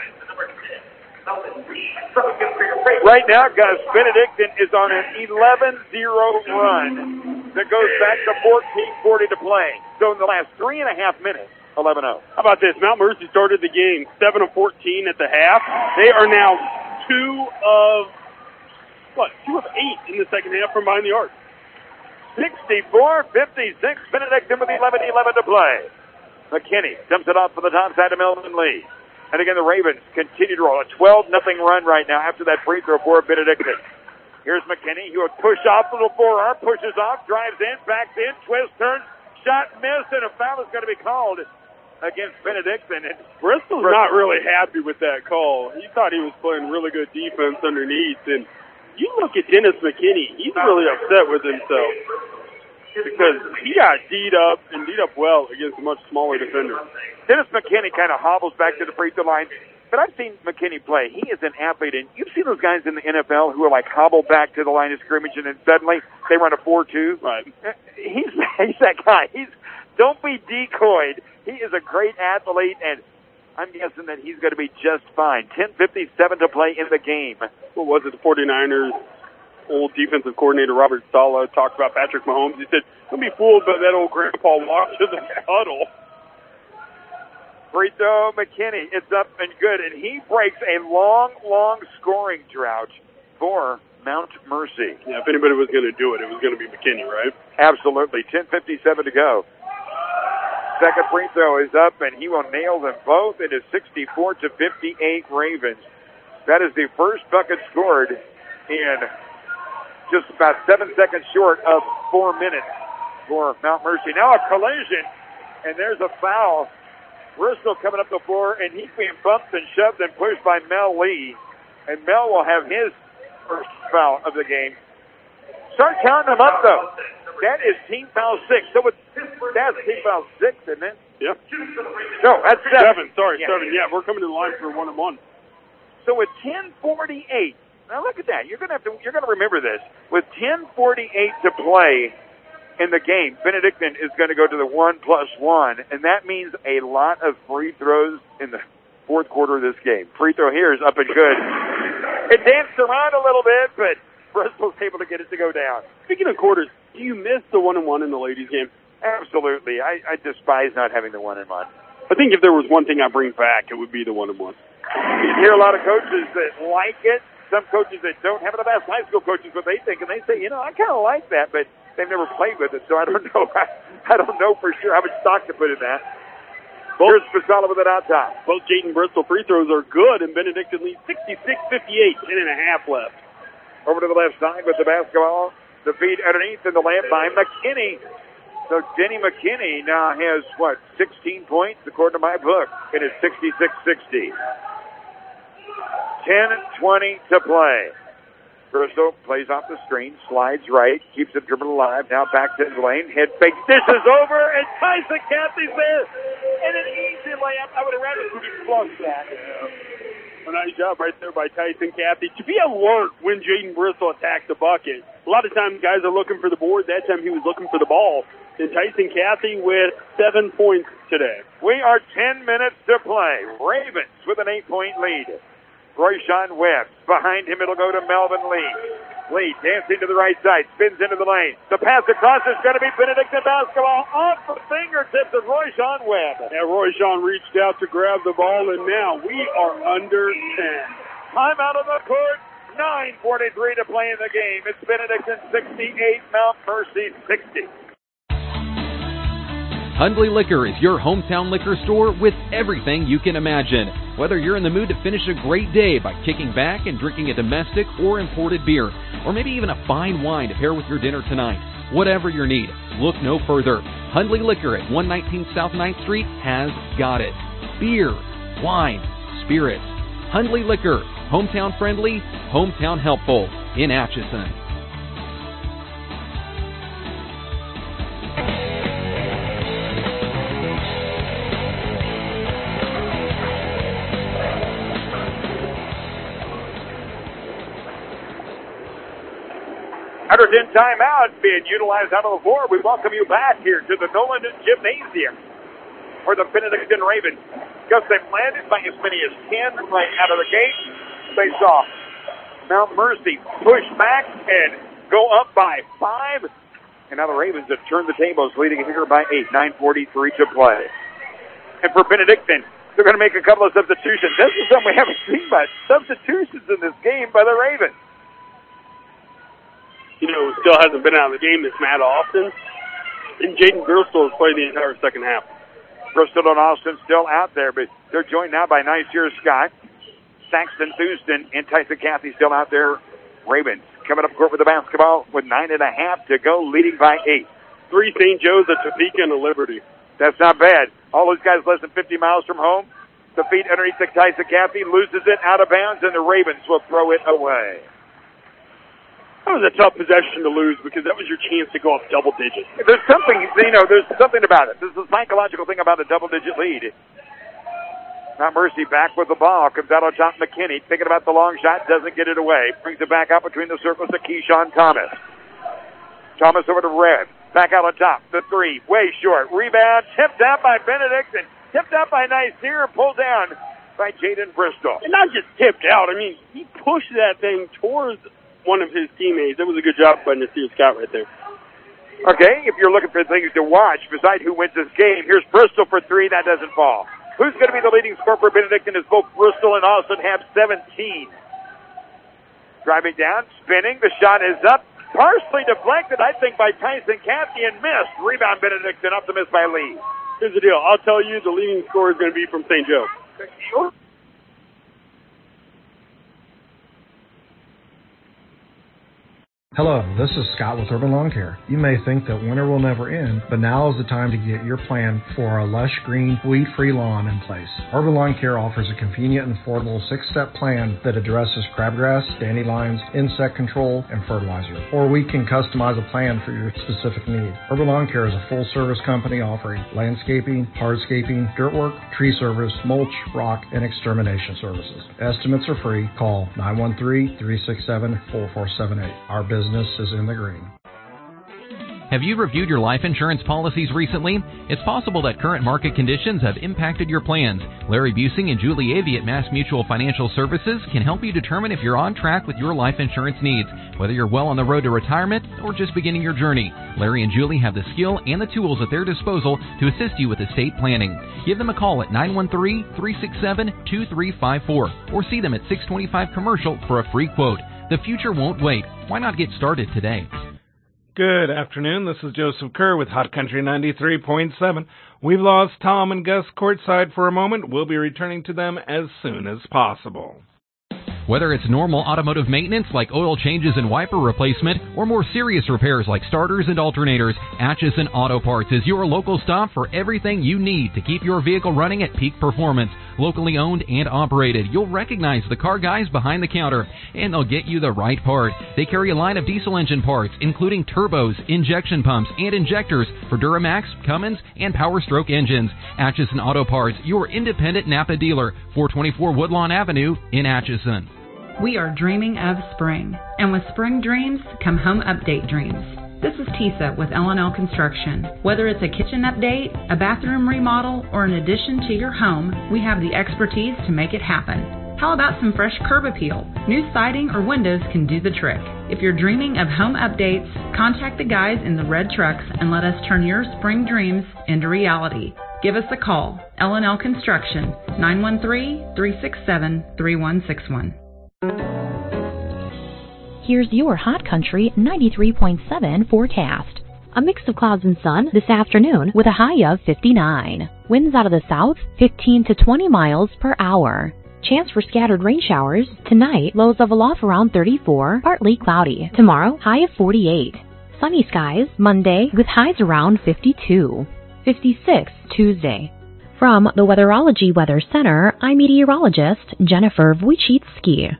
Right now, Gus, Benedictine is on an eleven zero run that goes back to fourteen forty to play. So in the last three and a half minutes, eleven oh. How about this? Mount Mercy started the game seven of fourteen at the half. They are now two of, what, two of eight in the second half from behind the arc. sixty-four fifty-six, Benedictine with eleven eleven to play. McKinney dumps it off for the top side of Melvin Lee. And again, the Ravens continue to roll a twelve nothing run right now after that free throw for Benedictine. Here's McKinney. He will push off, little forearm, pushes off, drives in, backs in, twist, turn, shot missed, and a foul is going to be called against Benedictine. And Bristol's Bristol. not really happy with that call. He thought he was playing really good defense underneath, and you look at Dennis McKinney, he's really upset with himself because he got D'd up and D'd up well against a much smaller defender. Dennis McKinney kind of hobbles back to the free throw line, but I've seen McKinney play. He is an athlete, and you've seen those guys in the N F L who are like hobble back to the line of scrimmage, and then suddenly they run a four two. Right. He's, he's that guy. He's don't be decoyed. He is a great athlete, and I'm guessing that he's going to be just fine. ten fifty-seven to play in the game. What was it? The 49ers old defensive coordinator Robert Saleh talked about Patrick Mahomes. He said, don't be fooled by that old grandpa walk to the huddle. Free throw, McKinney. It's up and good, and he breaks a long, long scoring drought for Mount Mercy. Yeah, if anybody was going to do it, it was going to be McKinney, right? Absolutely. ten fifty-seven to go. Second free throw is up, and he will nail them both. It is sixty-four to fifty-eight Ravens. That is the first bucket scored in just about seven seconds short of four minutes for Mount Mercy. Now a collision, and there's a foul. Bristol coming up the floor, and he's being bumped and shoved and pushed by Mel Lee. And Mel will have his first foul of the game. Start counting them up, though. That is team foul six. So it's, that's team foul six, isn't it? Yeah. No, that's seven. Seven, sorry, yeah. seven. Yeah, we're coming to the line for one and one. So with ten forty-eight, now look at that. You're gonna have to. You're gonna remember this. With ten forty-eight to play in the game, Benedictine is going to go to the one plus one, and that means a lot of free throws in the fourth quarter of this game. Free throw here is up and good. It danced around a little bit, but Bristol's able to get it to go down. Speaking of quarters, do you miss the one and one in the ladies' game? Absolutely. I, I despise not having the one and one. I think if there was one thing I bring back, it would be the one and one. You hear a lot of coaches that like it, some coaches that don't have it. I've asked high school coaches what they think, and they say, you know, I kind of like that, but they've never played with it, so I don't know. I, I don't know for sure how much stock to put in that. Both, here's Pasala with it out top. Both Jaden Bristol free throws are good, and Benedictine leads sixty-six fifty-eight, ten and a half left. Over to the left side with the basketball. The feed underneath in the layup by McKinney. So Denny McKinney now has, what, sixteen points according to my book. It is sixty-six sixty. ten twenty to play. Bristol plays off the screen, slides right, keeps the dribble alive. Now back to the lane. Head fake. This is over, and Tyson Cathy's there. And an easy layup. I would have rather he flunked that. A nice job right there by Tyson Cathy. To be alert when Jaden Bristol attacks the bucket. A lot of times guys are looking for the board. That time he was looking for the ball. And Tyson Cathy with seven points today. We are ten minutes to play. Ravens with an eight-point lead. Royshawn Webb. Behind him, it'll go to Melvin Lee. Lee dancing to the right side, spins into the lane. The pass across is going to be Benedictine basketball off the fingertips of Royshawn Webb. Yeah, Royshawn reached out to grab the ball, and now we are under ten. Timeout on the court. nine forty-three to play in the game. It's Benedictine sixty-eight, Mount Mercy sixty. Hundley Liquor is your hometown liquor store with everything you can imagine. Whether you're in the mood to finish a great day by kicking back and drinking a domestic or imported beer, or maybe even a fine wine to pair with your dinner tonight, whatever your need, look no further. Hundley Liquor at one nineteen South ninth Street has got it. Beer, wine, spirits. Hundley Liquor, hometown friendly, hometown helpful in Atchison. Under ten timeout being utilized out of the floor. We welcome you back here to the Nolan Gymnasium for the Benedictine Ravens. Because they've landed by as many as ten right out of the gate. They saw Mount Mercy push back and go up by five. And now the Ravens have turned the tables, leading here by eight. nine forty-three to play. And for Benedictine, they're going to make a couple of substitutions. This is something we haven't seen much. Substitutions in this game by the Ravens. You know, still hasn't been out of the game is Matt Austin. And Jaden Bristol has played the entire second half. Bristol and Austin still out there, but they're joined now by Niceer Scott, Saxton Houston, and Tyson Cathy still out there. Ravens coming up court with the basketball with nine and a half to go, leading by eight. Three Saint Joe's, a Topeka, and a Liberty. That's not bad. All those guys less than fifty miles from home. The feet underneath the Tyson Cathy, loses it out of bounds, and the Ravens will throw it away. That was a tough possession to lose because that was your chance to go up double digits. There's something, you know, there's something about it. There's a psychological thing about a double-digit lead. Mount Mercy back with the ball. Comes out on top McKinney. Thinking about the long shot. Doesn't get it away. Brings it back out between the circles to Keyshawn Thomas. Thomas over to Red. Back out on top. The three. Way short. Rebound. Tipped out by Benedictine. Tipped out by Niceer. Pulled down by Jaden Bristol. And not just tipped out. I mean, he pushed that thing towards one of his teammates. That was a good job by Niceer Scott right there. Okay, if you're looking for things to watch, besides who wins this game, here's Bristol for three. That doesn't fall. Who's going to be the leading scorer for Benedictine as both Bristol and Austin have seventeen. Driving down, spinning. The shot is up. Partially deflected, I think, by Tyson Cathy and missed. Rebound Benedictine, up to miss by Lee. Here's the deal. I'll tell you the leading scorer is going to be from Saint Joe. Sure. Hello, this is Scott with Urban Lawn Care. You may think that winter will never end, but now is the time to get your plan for a lush green, weed-free lawn in place. Urban Lawn Care offers a convenient and affordable six-step plan that addresses crabgrass, dandelions, insect control, and fertilizer. Or we can customize a plan for your specific need. Urban Lawn Care is a full-service company offering landscaping, hardscaping, dirt work, tree service, mulch, rock, and extermination services. Estimates are free. Call nine one three, three six seven, four four seven eight. Our business Business is in the green. Have you reviewed your life insurance policies recently? It's possible that current market conditions have impacted your plans. Larry Busing and Julie Avey at Mass Mutual Financial Services can help you determine if you're on track with your life insurance needs, whether you're well on the road to retirement or just beginning your journey. Larry and Julie have the skill and the tools at their disposal to assist you with estate planning. Give them a call at nine one three, three six seven, two three five four or see them at six twenty-five Commercial for a free quote. The future won't wait. Why not get started today? Good afternoon. This is Joseph Kerr with Hot Country ninety-three point seven. We've lost Tom and Gus courtside for a moment. We'll be returning to them as soon as possible. Whether it's normal automotive maintenance like oil changes and wiper replacement, or more serious repairs like starters and alternators, Atchison Auto Parts is your local stop for everything you need to keep your vehicle running at peak performance. Locally owned and operated, you'll recognize the car guys behind the counter, and they'll get you the right part. They carry a line of diesel engine parts, including turbos, injection pumps, and injectors for Duramax, Cummins, and Power Stroke engines. Atchison Auto Parts, your independent Napa dealer, four twenty-four Woodlawn Avenue in Atchison. We are dreaming of spring, and with spring dreams come home update dreams. This is Tisa with L and L Construction. Whether it's a kitchen update, a bathroom remodel, or an addition to your home, we have the expertise to make it happen. How about some fresh curb appeal? New siding or windows can do the trick. If you're dreaming of home updates, contact the guys in the red trucks and let us turn your spring dreams into reality. Give us a call. L and L Construction, nine one three, three six seven, three one six one. Here's your Hot Country ninety-three point seven forecast. A mix of clouds and sun this afternoon with a high of fifty-nine. Winds out of the south, fifteen to twenty miles per hour. Chance for scattered rain showers. Tonight, lows level off around thirty-four, partly cloudy. Tomorrow, high of forty-eight. Sunny skies Monday with highs around fifty-two. fifty-six Tuesday. From the Weatherology Weather Center, I'm meteorologist Jennifer Wojcicki.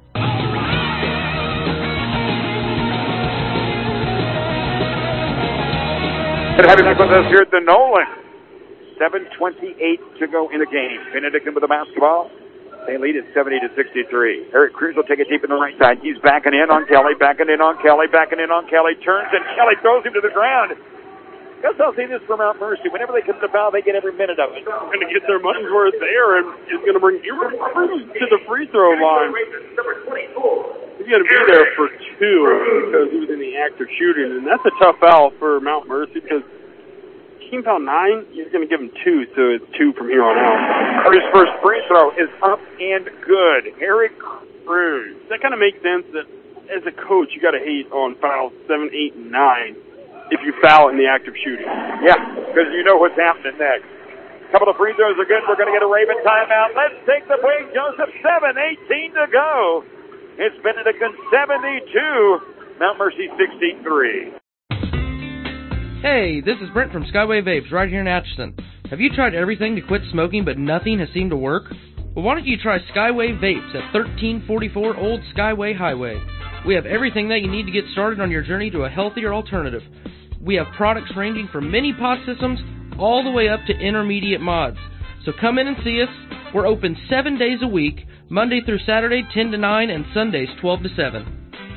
Good having you with us here at the Nolan. seven twenty-eight to go in the game. Benedictine with the basketball. They lead at seventy to sixty-three. Eric Cruz will take it deep in the right side. He's backing in on Kelly, backing in on Kelly, backing in on Kelly. Turns and Kelly throws him to the ground. Guess I'll see this from Mount Mercy. Whenever they come to the foul, they get every minute of it. They're going to get their money's worth there, and it's going to bring Cruz to the free throw line. He's going to be there for two because he was in the act of shooting, and that's a tough foul for Mount Mercy because team foul nine, he's going to give him two, so it's two from here on out. His first free throw is up and good. Eric Cruz. That kind of makes sense that as a coach, you got to hate on fouls seven, eight, and nine if you foul in the act of shooting. Yeah, because you know what's happening next. A couple of free throws are good. We're going to get a Raven timeout. Let's take the break, Joseph. seven eighteen to go. It's Benedictine seventy-two, Mount Mercy sixty-three. Hey, this is Brent from Skyway Vapes right here in Atchison. Have you tried everything to quit smoking but nothing has seemed to work? Well, why don't you try Skyway Vapes at thirteen forty-four Old Skyway Highway. We have everything that you need to get started on your journey to a healthier alternative. We have products ranging from mini pod systems all the way up to intermediate mods. So come in and see us. We're open seven days a week, Monday through Saturday, ten to nine, and Sundays, twelve to seven.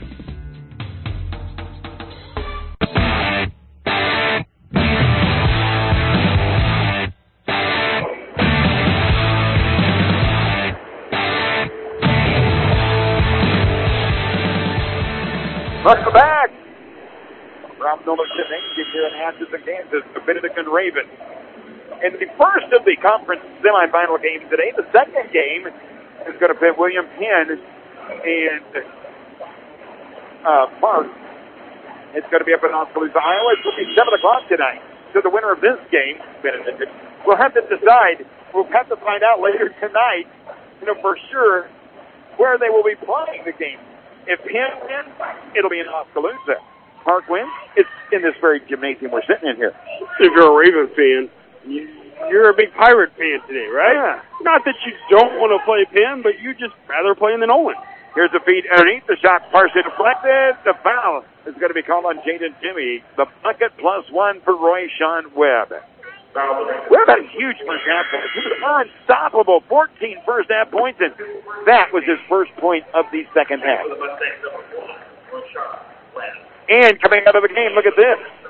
Welcome back. From Nolan Gymnasium here in Atchison, Kansas, the Benedictine Ravens. In the first of the conference semifinal games today, the second game is going to pit William Penn and uh, Park. It's going to be up in Oskaloosa, Iowa. It's going to be seven o'clock tonight. So the winner of this game, Benedictine, will have to decide. We'll have to find out later tonight, you know, for sure, where they will be playing the game. If Penn wins, it'll be in Oskaloosa. Park wins, it's in this very gymnasium we're sitting in here. If you're a Raven fan, you're a big Pirate fan today, right? Yeah. Not that you don't want to play Penn, but you just rather play in the Nolan. Here's the feed underneath. The shot partially deflected. The foul is going to be called on Jaden Jimmy. The bucket plus one for Roy Sean Webb. Webb had a huge first half point. He was unstoppable. fourteen first half points, and that was his first point of the second half. And coming out of the game, look at this.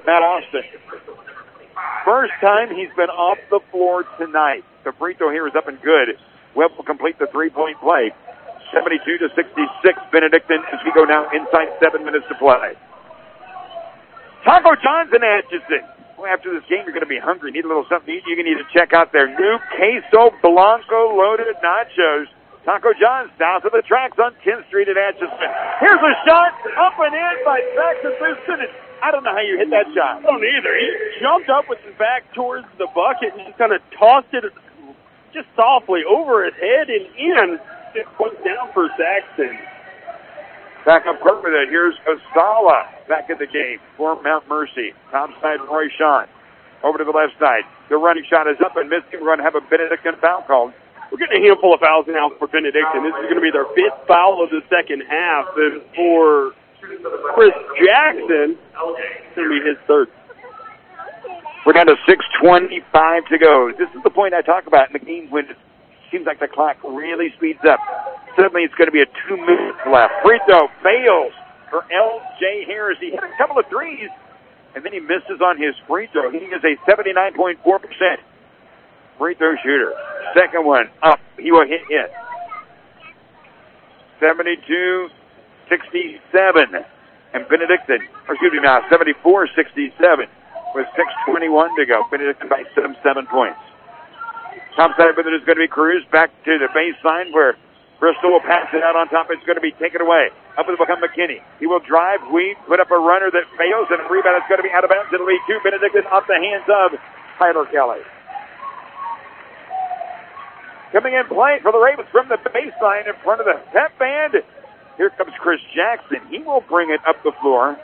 Matt Austin. First time he's been off the floor tonight. The free throw here is up and good. Webb will complete the three-point play. seventy-two to sixty-six, Benedictine, as we go now inside seven minutes to play. Taco John's in Atchison. Well, after this game, you're going to be hungry. Need a little something to eat. You're going to need to check out their new Queso Blanco loaded nachos. Taco John's south of the tracks on tenth Street at Atchison. Here's a shot up and in by Jackson Booston. I don't know how you hit that shot. I don't either. He jumped up with his back towards the bucket and just kind of tossed it just softly over his head and in. Six points down for Saxton. Back up court with it. Here's Asala back in the game for Mount Mercy. Top side, Roy Sean. Over to the left side. The running shot is up and missed. We're going to have a Benedictine foul called. We're getting a handful of fouls now for Benedictine. This is going to be their fifth foul of the second half. And for Chris Jackson, it's going to be his third. We're down to six twenty-five to go. This is the point I talk about in the game when it seems like the clock really speeds up. Suddenly it's going to be a two minutes left. Free throw fails for L J Harris. He hit a couple of threes, and then he misses on his free throw. He is a seventy-nine point four percent free throw shooter. Second one up. He will hit it. seventy-two sixty-seven. And Benedictine, or excuse me now, seventy-four sixty-seven with six twenty-one to go. Benedictine by seven, seven points. Top side with it is going to be Cruz back to the baseline where Bristol will pass it out on top. It's going to be taken away. Up will become McKinney. He will drive, weave, put up a runner that fails, and a rebound is going to be out of bounds. It'll lead to Benedictine off the hands of Tyler Kelly. Coming in play for the Ravens from the baseline in front of the pep band. Here comes Chris Jackson. He will bring it up the floor.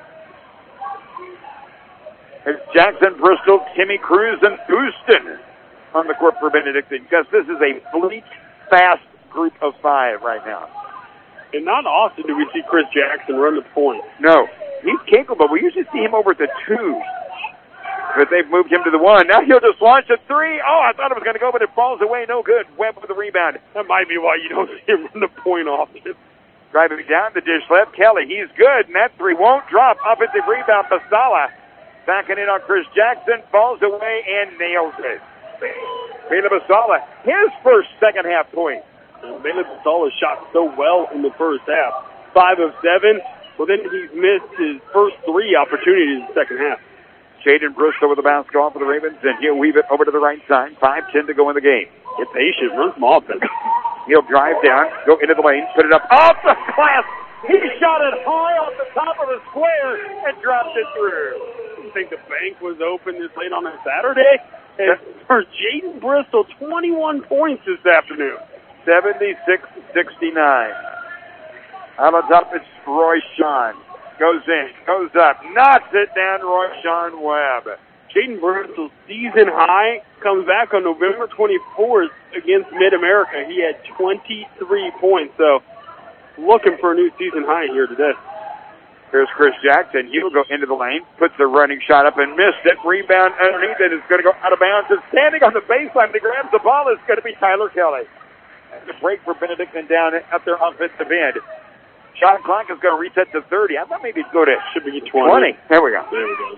It's Jackson, Bristol, Timmy Cruz, and Houston on the court for Benedictine. Because this is a fleet, fast group of five right now. And not often do we see Chris Jackson run the point. No. He's capable. We usually see him over at the two. But they've moved him to the one. Now he'll just launch a three. Oh, I thought it was going to go, but it falls away. No good. Webb with the rebound. That might be why you don't see him run the point often. Driving down the dish left. Kelly, he's good. And that three won't drop. Offensive rebound. Pasala backing in on Chris Jackson. Falls away and nails it. Bailey Pasala, his first second half point. Bailey Pasala shot so well in the first half. Five of seven. Well, then he's missed his first three opportunities in the second half. Jaden Bristol with the basketball for the Ravens, and he'll weave it over to the right side. five ten to go in the game. Get patient, run some offense. He'll drive down, go into the lane, put it up off the glass. He shot it high off the top of the square and dropped it through. I think the bank was open this late on a Saturday. And for Jaden Bristol, twenty-one points this afternoon. seventy-six sixty-nine. Out on top, it's Roy Sean. Goes in, goes up, knocks it down, Roy Sean Webb. Jaden Bristol's season high comes back on November twenty-fourth against Mid-America. He had twenty-three points, so looking for a new season high here today. Here's Chris Jackson. He'll go into the lane, puts a running shot up and missed it. Rebound underneath it is going to go out of bounds. And standing on the baseline, he grabs the ball, is going to be Tyler Kelly. And the break for Benedictine down at their offensive end. Shot clock is going to reset to thirty. I thought maybe it'd go to Should be twenty. twenty. There we go. There we go.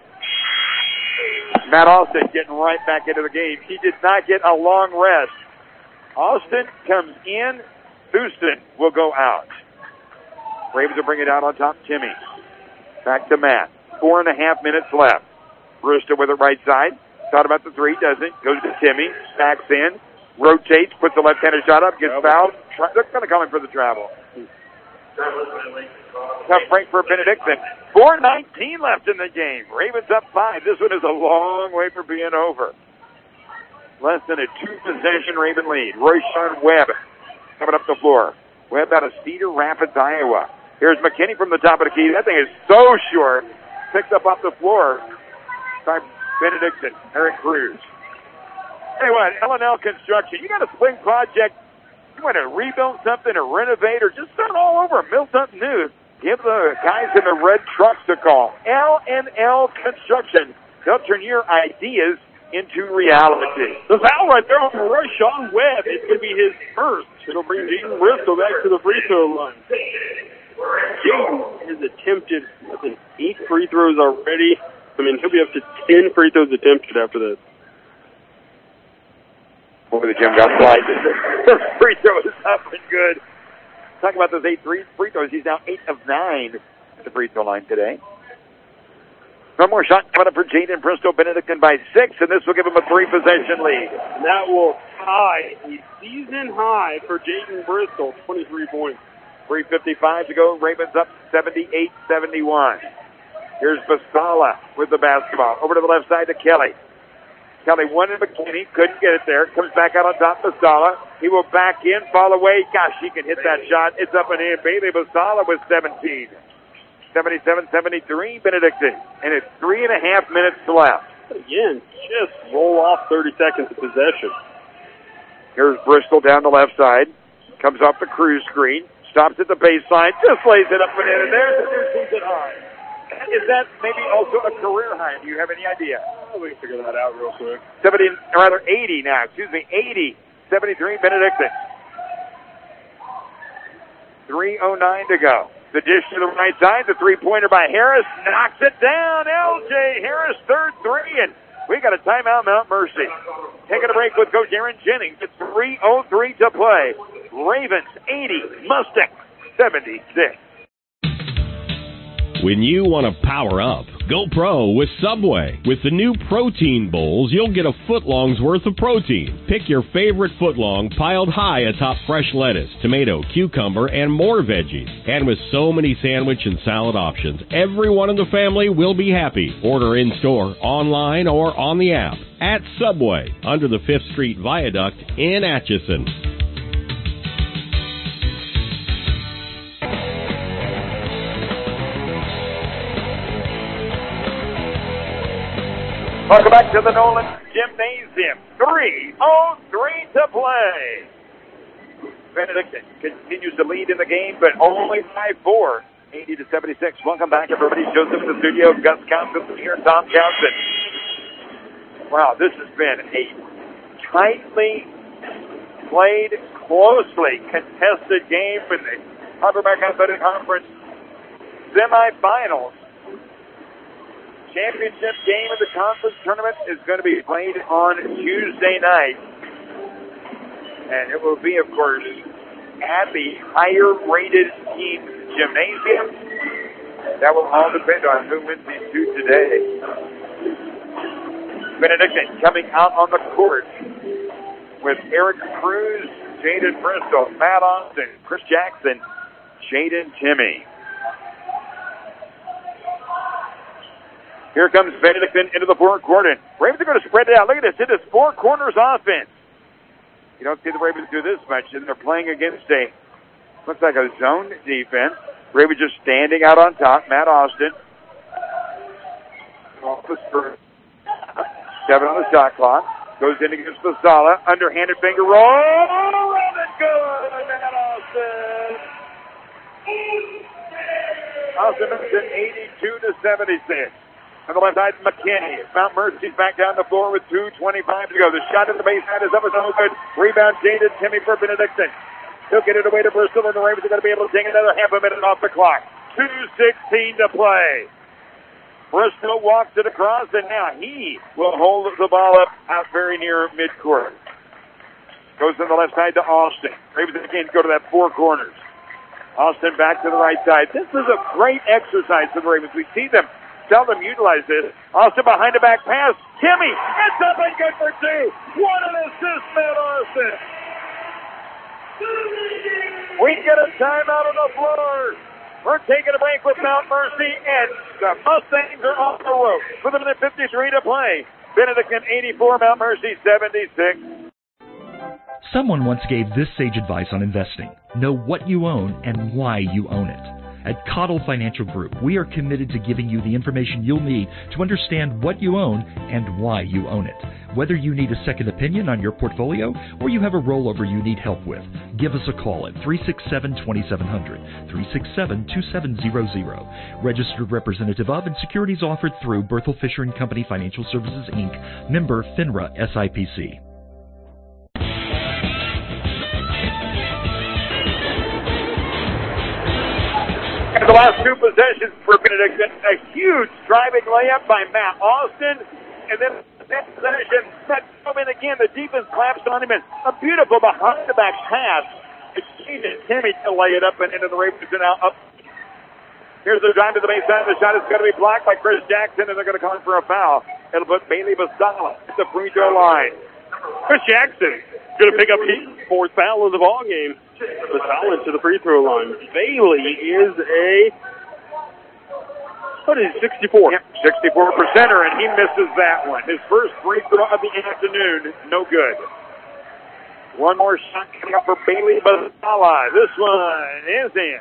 Matt Austin getting right back into the game. He did not get a long rest. Austin comes in. Houston will go out. Ravens will bring it out on top. Timmy. Back to Matt. Four and a half minutes left. Brewster with it right side. Thought about the three, doesn't. Goes to Timmy. Backs in. Rotates. Puts the left-handed shot up. Gets fouled. They're going to call him for the travel. Tough break for Benedictine. four nineteen left in the game. Ravens up five. This one is a long way from being over. Less than a two-possession Raven lead. Roy Sean Webb coming up the floor. Webb out of Cedar Rapids, Iowa. Here's McKinney from the top of the key. That thing is so short. Picked up off the floor by Benedictine. Eric Cruz. Hey, what? L and L Construction. You got a spring project. You want to rebuild something or renovate or just start all over and build something new, give the guys in the red trucks a call. L and L Construction. They'll turn your ideas into reality. The foul right there on Roy Sean Webb is going to be his first. It'll bring Jaden Bristol back to the free throw line. Jaden has attempted I think, eight free throws already. I mean, he'll be up to ten free throws attempted after this. Boy, the gym got flight. First free throw is up and good. Talk about those eight free throws. He's now eight of nine at the free throw line today. One more shot coming up for Jaden Bristol. Benedictine by six, and this will give him a three-possession lead. That will tie a season high for Jaden Bristol, twenty-three points. three fifty-five to go. Ravens up seventy-eight seventy-one. Here's Basala with the basketball. Over to the left side to Kelly. Kelly wanted McKinney, couldn't get it there. Comes back out on top, Basala. He will back in, fall away. Gosh, he can hit that shot. It's up and in. Bailey Basala with seventeen. seventy-seven seventy-three, Benedictine. And it's three and a half minutes left. Again, just roll off thirty seconds of possession. Here's Bristol down the left side. Comes off the cruise screen. Stops at the baseline. Just lays it up and in. And there's the new season high. Is that maybe also a career high? Do you have any idea? Oh, we can figure that out real quick. seventy, or rather eighty now. Excuse me, eighty seventy-three, Benedictine. three oh nine to go. The dish to the right side. The three-pointer by Harris knocks it down. L J Harris, third three, and we got a timeout, Mount Mercy. Taking a break with Coach Aaron Jennings. It's three oh three to play. Ravens eighty, Mustangs seventy-six. When you want to power up, go pro with Subway. With the new protein bowls, you'll get a footlong's worth of protein. Pick your favorite footlong piled high atop fresh lettuce, tomato, cucumber, and more veggies. And with so many sandwich and salad options, everyone in the family will be happy. Order in-store, online, or on the app. At Subway, under the fifth Street Viaduct in Atchison. Welcome back to the Nolan Gymnasium. three oh three to play. Benedictine continues to lead in the game, but only by four. eighty to seventy-six. Welcome back, everybody. Joseph in the studio. Gus Council here. Tom Townsend. Wow, this has been a tightly played, closely contested game in the Harper Mac Athletic Conference semifinals. Championship game of the conference tournament is going to be played on Tuesday night. And it will be, of course, at the higher-rated team's gymnasium. That will all depend on who wins these two today. Benedictine coming out on the court with Eric Cruz, Jaden Bristol, Matt Austin, Chris Jackson, Jaden Timmie. Here comes Benedictine into the fourth quarter. Ravens are going to spread it out. Look at this. It is four corners offense. You don't see the Ravens do this much, and they're playing against a, looks like a zone defense. Ravens just standing out on top. Matt Austin. Off the screen. Seven on the shot clock. Goes in against Basala. Underhanded finger roll. Ravens good. Matt Austin. Austin Benson eighty-two to seventy-six. On the left side, McKinney. Mount Mercy's back down the floor with two twenty-five to go. The shot at the baseline is up. It's no good. Rebound, Jaden Timmie for Benedictine. He'll get it away to Bristol, and the Ravens are going to be able to take another half a minute off the clock. two sixteen to play. Bristol walks it across, and now he will hold the ball up out very near midcourt. Goes to the left side to Austin. Ravens again go to that four corners. Austin back to the right side. This is a great exercise for the Ravens. We see them seldom utilize this. Austin behind the back pass. Timmie, it's up and good for two. What an assist, Matt Austin. We get a timeout on the floor. We're taking a break with Mount Mercy, and the Mustangs are off the road. With a minute fifty-three to play. Benedictine eighty-four, Mount Mercy seventy-six. Someone once gave this sage advice on investing. Know what you own and why you own it. At Cottle Financial Group, we are committed to giving you the information you'll need to understand what you own and why you own it. Whether you need a second opinion on your portfolio or you have a rollover you need help with, give us a call at three six seven, two seven zero zero, three six seven, two seven zero zero. Registered representative of and securities offered through Berthel Fisher and Company Financial Services, Incorporated. Member FINRA S I P C. the last two possessions for Benediction. A huge driving layup by Matt Austin. And then that possession, that come in again. The defense collapsed on him. And a beautiful behind-the-back pass. It's Timmy to lay it up and into the Ravens are now up. Here's the drive to the baseline. The shot is going to be blocked by Chris Jackson, and they're going to call him for a foul. It'll put Bailey Basala at the free throw line. Chris Jackson going to pick up his fourth foul of the ball game. Basala to the free throw line. Bailey is a, what is it, sixty-four? Yep, sixty-four percenter, and he misses that one. His first free throw of the afternoon, no good. One more shot coming up for Bailey Basala. This one is in.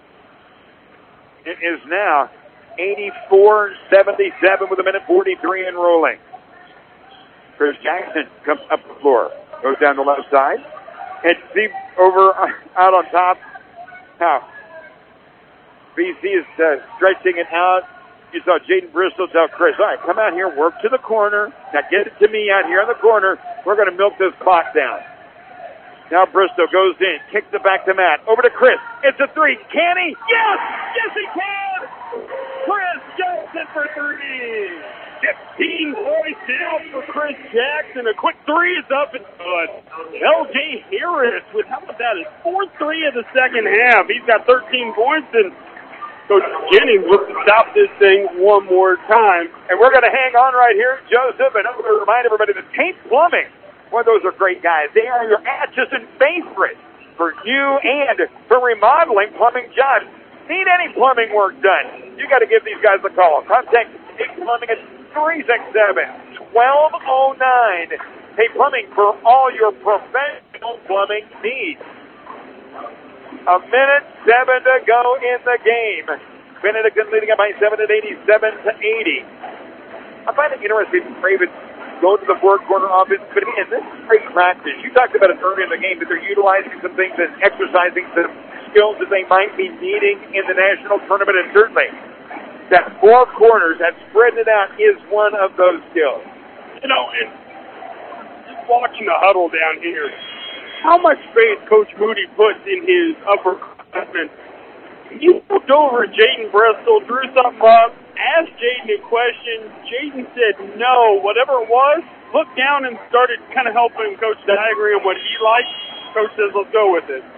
It is now eighty-four seventy-seven with a minute forty-three and rolling. Chris Jackson comes up the floor, goes down the left side, and see over out on top. Now, B C is uh, stretching it out. You saw Jaden Bristol tell Chris, all right, come out here, work to the corner. Now get it to me out here on the corner. We're going to milk this clock down. Now Bristol goes in, kicks it back to Matt. Over to Chris. It's a three. Can he? Yes! Yes, he can! Chris Jackson for three. fifteen points down for Chris Jackson. A quick three is up and good. L J Harris with, how about that, his fourth three of the second half. He's got thirteen points, and Coach Jennings looks to stop this thing one more time. And we're going to hang on right here, Joseph, and I'm going to remind everybody that Cape Plumbing, well, those are great guys. They are your Atchison favorite for new and for remodeling plumbing jobs. Need any plumbing work done? You got to give these guys a call. Contact Cape Plumbing at three six seven, one two zero nine. Cape Plumbing for all your professional plumbing needs. A minute seven to go in the game. Benedictine leading up by seven at eighty-seven to eighty. I find it interesting. Ravens go to the fourth quarter offense, but again, this is great practice. You talked about it earlier in the game that they're utilizing some things and exercising some skills that they might be needing in the national tournament, and certainly that four quarters, that spreading it out, is one of those skills. You know, and just watching the huddle down here, how much faith Coach Moody puts in his upperclassmen. He looked over at Jaden Bristol, drew something up, asked Jaden a question. Jaden said no, whatever it was, looked down and started kind of helping Coach diagram what he liked. Coach says, let's go with it.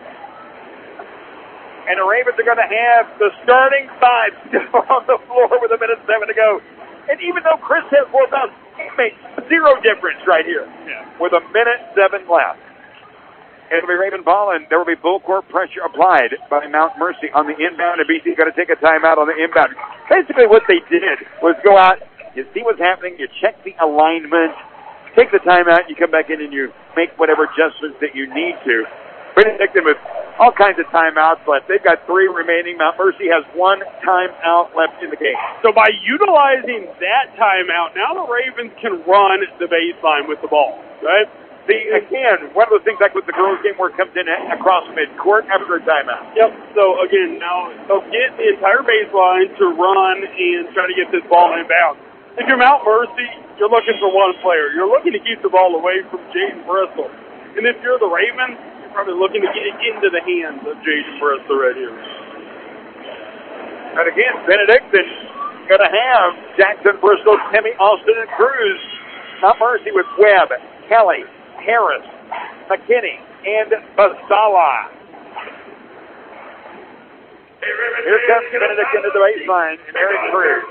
And the Ravens are going to have the starting five still on the floor with a minute seven to go. And even though Chris has four fouls, it makes zero difference right here. Yeah. With a minute seven left. It'll be Raven ball, and there will be full court pressure applied by Mount Mercy on the inbound, and B C's going to take a timeout on the inbound. Basically what they did was go out, you see what's happening, you check the alignment, take the timeout, you come back in and you make whatever adjustments that you need to. Benedictine with all kinds of timeouts, but they've got three remaining. Mount Mercy has one timeout left in the game. So by utilizing that timeout, now the Ravens can run the baseline with the ball, right? See, again, one of those things like with the girls game where it comes in across midcourt after a timeout. Yep. So, again, now they'll get the entire baseline to run and try to get this ball inbound. If you're Mount Mercy, you're looking for one player. You're looking to keep the ball away from Jaden Bristol. And if you're the Ravens, you're probably looking to get it into the hands of Jaden Bristol right here. And again, Benedictine going to have Jackson, Bristol, Timmy, Austin, and Cruz. Mount Mercy with Webb, Kelly, Harris, McKinney, and Basala. Here comes Benedictine to the baseline, and Eric Cruz.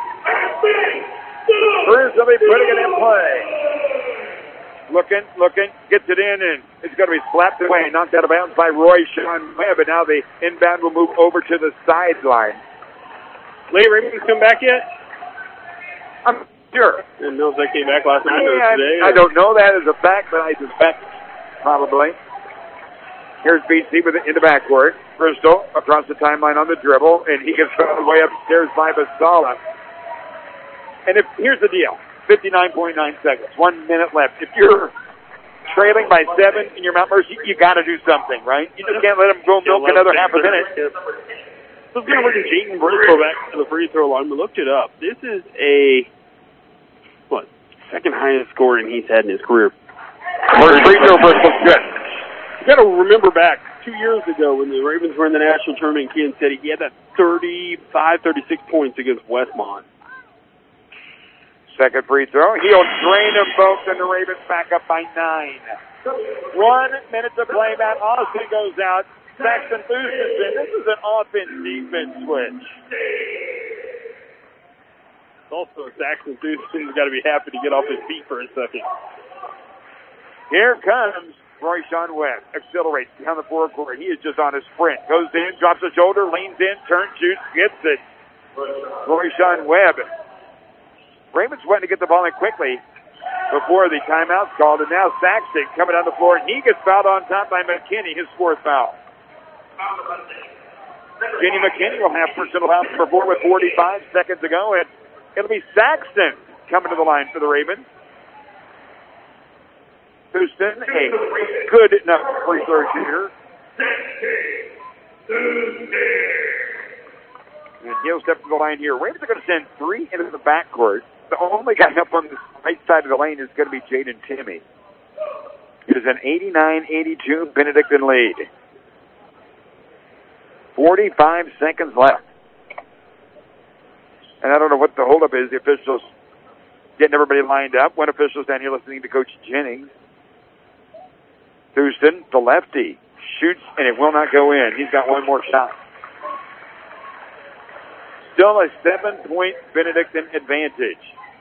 Cruz will be putting it in play. Looking, looking, gets it in, and it's going to be slapped away, knocked out of bounds by Roy Sean Webb, and now the inbound will move over to the sideline. Lee, Ravens come back yet? I'm sure. Didn't know if they came back last night yeah, or today. I, I don't know that as a fact, but I suspect probably. Here's B C with it in the backcourt. Bristol across the timeline on the dribble, and he gets thrown way upstairs by Basala. And if here's the deal, fifty-nine point nine seconds, one minute left. If you're trailing by seven in your Mount Mercy, you got to do something, right? You just can't let them go milk another half a minute. So we're going to look at Jaden Bristol back to the free throw line. We looked it up. This is a what second highest scoring he's had in his career. Free throw Bristol's good. You got to remember back two years ago when the Ravens were in the national tournament in Kansas City. He had that thirty-five, thirty-six points against Westmont. Second free throw. He'll drain them both, and the Ravens back up by nine. One minute to play. Matt Austin goes out. Saxon Thurston. This is an offense-defense switch. Also, Saxon Thurston's got to be happy to get off his feet for a second. Here comes Royshawn Webb. Accelerates down the forecourt. He is just on a sprint. Goes in, drops a shoulder, leans in, turns, shoots, gets it. Royshawn Webb. Ravens wanting to get the ball in quickly before the timeout's called, and now Saxton coming down the floor, and he gets fouled on top by McKinney, his fourth foul. Jenny McKinney will have personal foul number four with forty-five seconds to go, and it'll be Saxton coming to the line for the Ravens. Houston, a good enough free throw shooter. And he'll step to the line here. Ravens are going to send three into the backcourt. The only guy up on the right side of the lane is going to be Jaden Timmy. It is an eighty-nine eighty-two Benedictine lead. forty-five seconds left. And I don't know what the holdup is. The officials getting everybody lined up. One official's down here listening to Coach Jennings. Houston, the lefty, shoots, and it will not go in. He's got one more shot. Still a seven-point Benedictine advantage.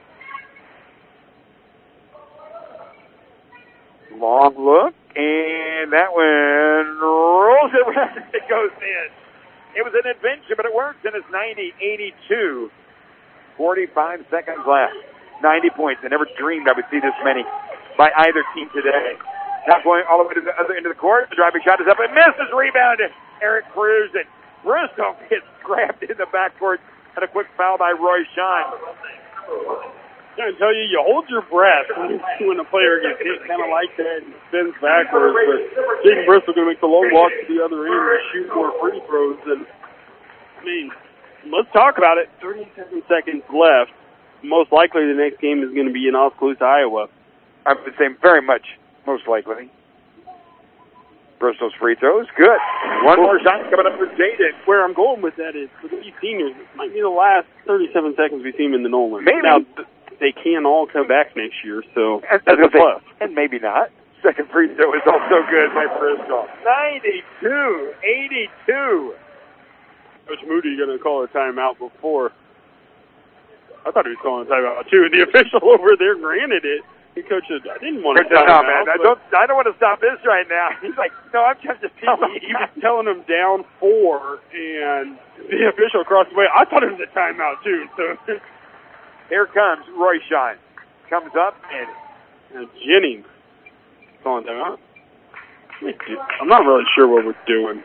Long look, and that one rolls it around. It goes in. It was an adventure, but it works, and it's ninety eighty-two. forty-five seconds left. ninety points. I never dreamed I would see this many by either team today. Now going all the way to the other end of the court. The driving shot is up and misses. Rebounded. Eric Cruz, and Russo gets grabbed in the backcourt, and a quick foul by Roy Sean. I tell you, you hold your breath when a player gets hit kind of like that and spins backwards. But Jaden Bristol going to make the long walk to the other end and shoot more free throws. And I mean, let's talk about it. thirty-seven seconds left. Most likely, the next game is going to be in Oskaloosa, Iowa. I would say very much, most likely. Bristol's free throws, good. One more shot coming up for Jaden. Where I'm going with that is, for these seniors, it might be the last thirty-seven seconds we see them in the Nolan. Maybe. Now, th- they can all come back next year, so and, that's a plus. And maybe not. Second free throw is also good by Bristol. ninety-two eighty-two. Coach Moody going to call a timeout before. I thought he was calling a timeout, too. And the official over there granted it. He coached it. I didn't want to no, stop man. I don't. I don't want to stop this right now. He's like, no, I'm just telling He was telling him down four, and the official across the way. I thought it was a timeout too. So here comes Roy Shine. Comes up and, and Jennings calling timeout. I'm not really sure what we're doing.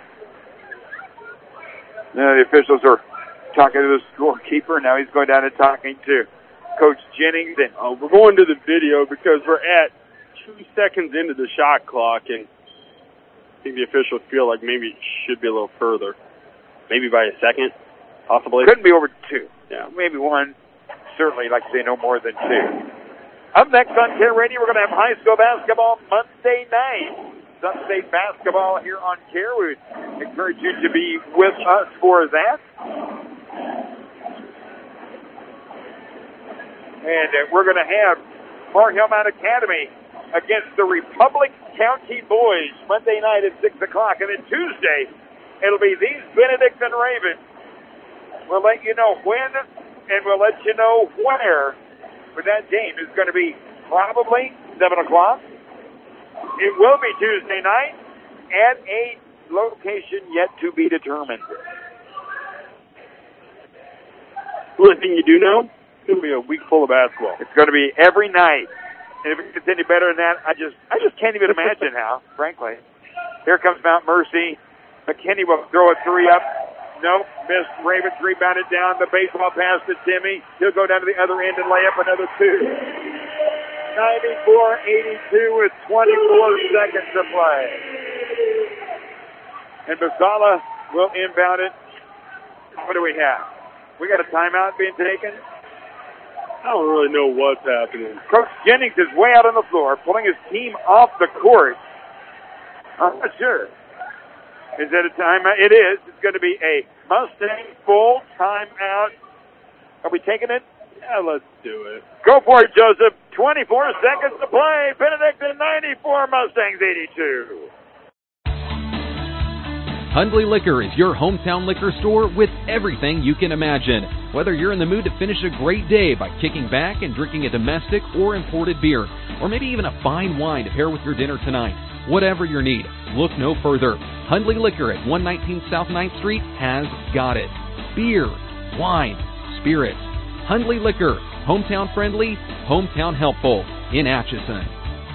No, the officials are talking to the scorekeeper. Now he's going down and talking to Coach Jennings. And uh, we're going to the video because we're at two seconds into the shot clock, and I think the officials feel like maybe it should be a little further. Maybe by a second, possibly. Couldn't be over two. Yeah. Maybe one. Certainly, like to say no more than two. Up next on Care Radio, we're going to have high school basketball Monday night. Sun State basketball here on Care. We would encourage you to be with us for that. And uh, we're going to have Far Hill Mount Academy against the Republic County Boys Monday night at six o'clock. And then Tuesday, it'll be these Benedictine Ravens. We'll let you know when, and we'll let you know where. But that game is going to be probably seven o'clock. It will be Tuesday night at a location yet to be determined. The only thing you do know, it's going to be a week full of basketball. It's going to be every night. And if it gets any better than that, I just I just can't even imagine how, frankly. Here comes Mount Mercy. McKinney will throw a three up. Nope, missed. Ravens rebounded down. The baseball pass to Timmy. He'll go down to the other end and lay up another two. ninety-four eighty-two with twenty-four seconds to play. And Basala will inbound it. What do we have? We got a timeout being taken. I don't really know what's happening. Coach Jennings is way out on the floor, pulling his team off the court. I'm not sure. Is it a timeout? It is. It's going to be a Mustang full timeout. Are we taking it? Yeah, let's do it. Go for it, Joseph. twenty-four seconds to play. Benedictine ninety-four, Mustangs eighty-two. Hundley Liquor is your hometown liquor store with everything you can imagine. Whether you're in the mood to finish a great day by kicking back and drinking a domestic or imported beer, or maybe even a fine wine to pair with your dinner tonight, whatever your need, look no further. Hundley Liquor at one nineteen South ninth Street has got it. Beer, wine, spirits. Hundley Liquor, hometown friendly, hometown helpful in Atchison.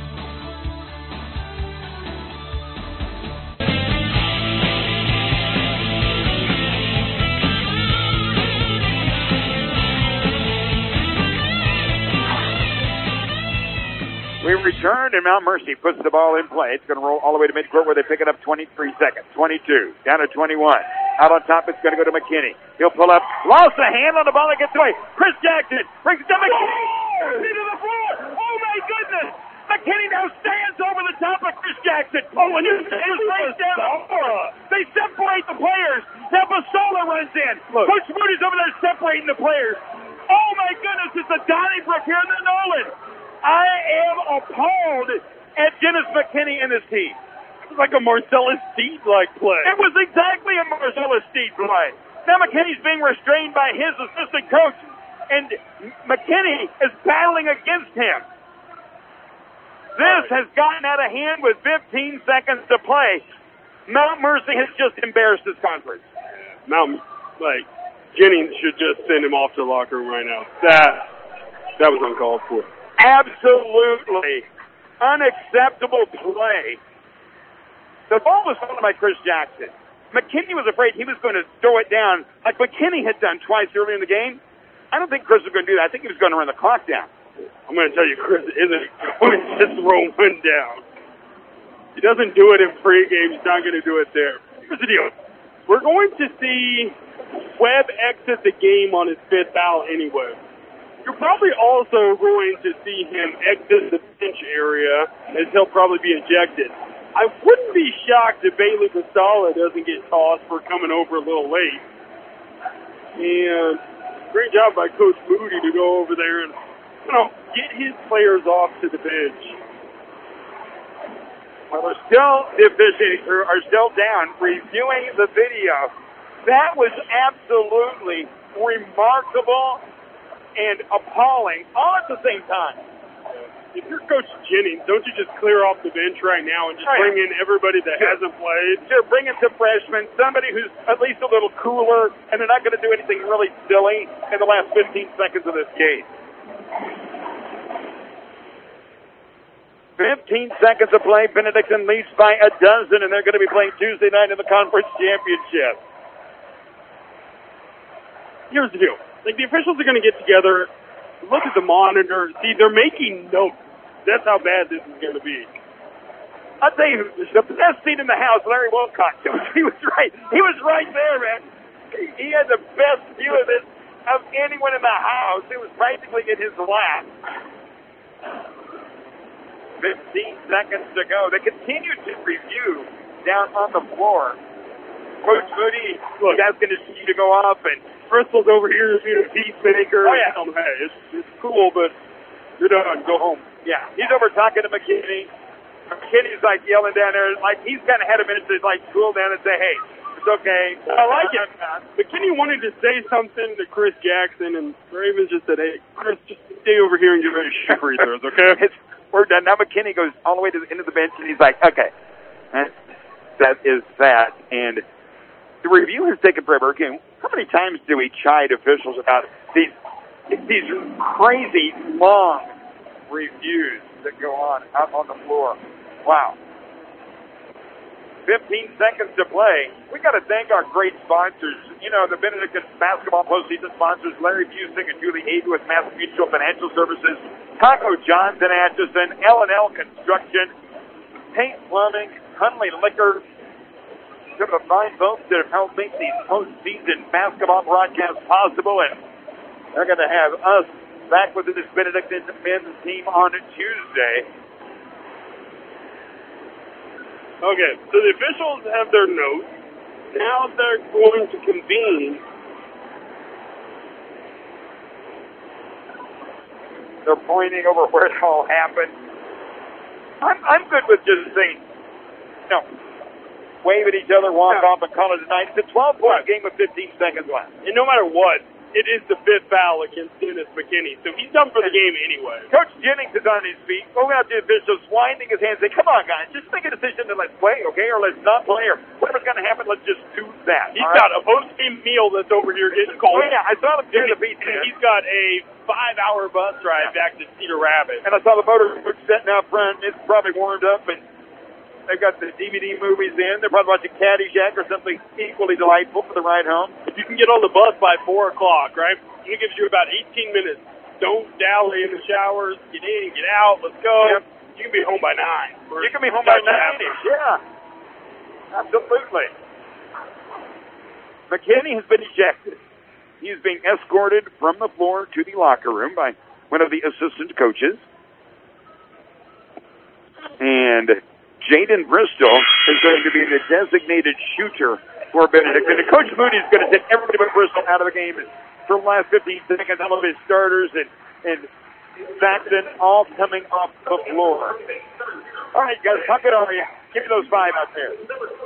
We return, and Mount Mercy puts the ball in play. It's going to roll all the way to midcourt where they pick it up twenty-three seconds. twenty-two, down to twenty-one. Out on top, it's going to go to McKinney. He'll pull up. Lost a hand on the ball that gets away. Chris Jackson brings it to McKinney. Into the floor. Oh, my goodness. McKinney now stands over the top of Chris Jackson. Oh, and his lays down the floor. They separate the players. Now Basola runs in. Look. Coach Moody's over there separating the players. Oh, my goodness. It's a Donnybrook here in the Nolan. I am appalled at Dennis McKinney and his team. It was like a Marcellus Steed-like play. It was exactly a Marcellus Steed play. Now McKinney's being restrained by his assistant coach, and McKinney is battling against him. This has gotten out of hand with fifteen seconds to play. Mount Mercy has just embarrassed his conference. Mount, like, Jennings should just send him off to the locker room right now. That, that was uncalled for. Absolutely unacceptable play. The ball was thrown by Chris Jackson. McKinney was afraid he was going to throw it down like McKinney had done twice earlier in the game. I don't think Chris was going to do that. I think he was going to run the clock down. I'm going to tell you, Chris isn't going to throw one down. He doesn't do it in pregame. He's not going to do it there. Here's the deal. We're going to see Webb exit the game on his fifth foul anyway. You're probably also going to see him exit the bench area as he'll probably be ejected. I wouldn't be shocked if Bailey Basola doesn't get tossed for coming over a little late. And great job by Coach Moody to go over there and, you know, get his players off to the bench. Well, they're still, the officiating crew are still down reviewing the video. That was absolutely remarkable and appalling all at the same time. If you're Coach Jennings, don't you just clear off the bench right now and just bring in everybody that sure. hasn't played? Sure, bring in some freshmen, somebody who's at least a little cooler, and they're not going to do anything really silly in the last fifteen seconds of this game. fifteen seconds to play. Benedictine leads by a dozen, and they're going to be playing Tuesday night in the conference championship. Here's the deal. Like, the officials are going to get together, look at the monitor. See, they're making notes. That's how bad this is going to be. I'll tell you, the best seat in the house, Larry Wilcox. He was right. He was right there, man. He had the best view of this of anyone in the house. It was practically in his lap. fifteen seconds to go. They continue to review down on the floor. Coach Moody is asking his team to go off, and Bristol's over here to be a peacemaker. Oh, yeah. Um, hey, it's, it's cool, but you're done. Go home. Yeah, he's over talking to McKinney. McKinney's like yelling down there, like he's kind of had a minute to like cool down and say, hey, it's okay. I like it. McKinney wanted to say something to Chris Jackson, and Ravens just said, hey, Chris, just stay over here and get ready to shoot free throws, okay? It's, we're done. Now McKinney goes all the way to the end of the bench, and he's like, okay, that is that. And the review has taken forever. Again, how many times do we chide officials about these these crazy long reviews that go on out on the floor? Wow. fifteen seconds to play. We got to thank our great sponsors. You know, the Benedictine basketball postseason sponsors, Larry Busick and Julie Hayden with Mass Mutual Financial Services, Taco John's in Atchison, L and L Construction, Paint Plumbing, Hundley Liquor, some of the fine folks that have helped make these postseason basketball broadcasts possible, and they're going to have us back with this Benedictine men's team on Tuesday. Okay, so the officials have their notes. Now they're going to convene. They're pointing over where it all happened. I'm I'm good with just saying, you know, wave at each other, walk Yeah. off, and call it a night. It's a twelve-point game with fifteen seconds left. And no matter what, it is the fifth foul against Dennis McKinney, so he's done for the game anyway. Coach Jennings is on his feet, going out to the officials, winding his hands, saying, come on, guys, just make a decision to let's play, okay, or let's not play, or whatever's going to happen, let's just do that. He's all got right? a post-game meal that's over here getting cold. Oh, yeah, I saw him doing the pizza. He's got a five-hour bus ride back to Cedar Rapids. And I saw the motor coach sitting out front. It's probably warmed up, and they've got the D V D movies in. They're probably watching Caddyshack or something equally delightful for the ride home. If you can get on the bus by four o'clock, right, it gives you about eighteen minutes. Don't dally in the showers. Get in, get out. Let's go. Yep. You can be home by nine. You can be home by nine. Yeah, absolutely. McKinney has been ejected. He is being escorted from the floor to the locker room by one of the assistant coaches. And Jaden Bristol is going to be the designated shooter for Benedictine. And Coach Moody is going to take everybody but Bristol out of the game for the last fifteen seconds. All of his starters and, and Saxon all coming off the floor. All right, guys, how good are you? Give me those five out there.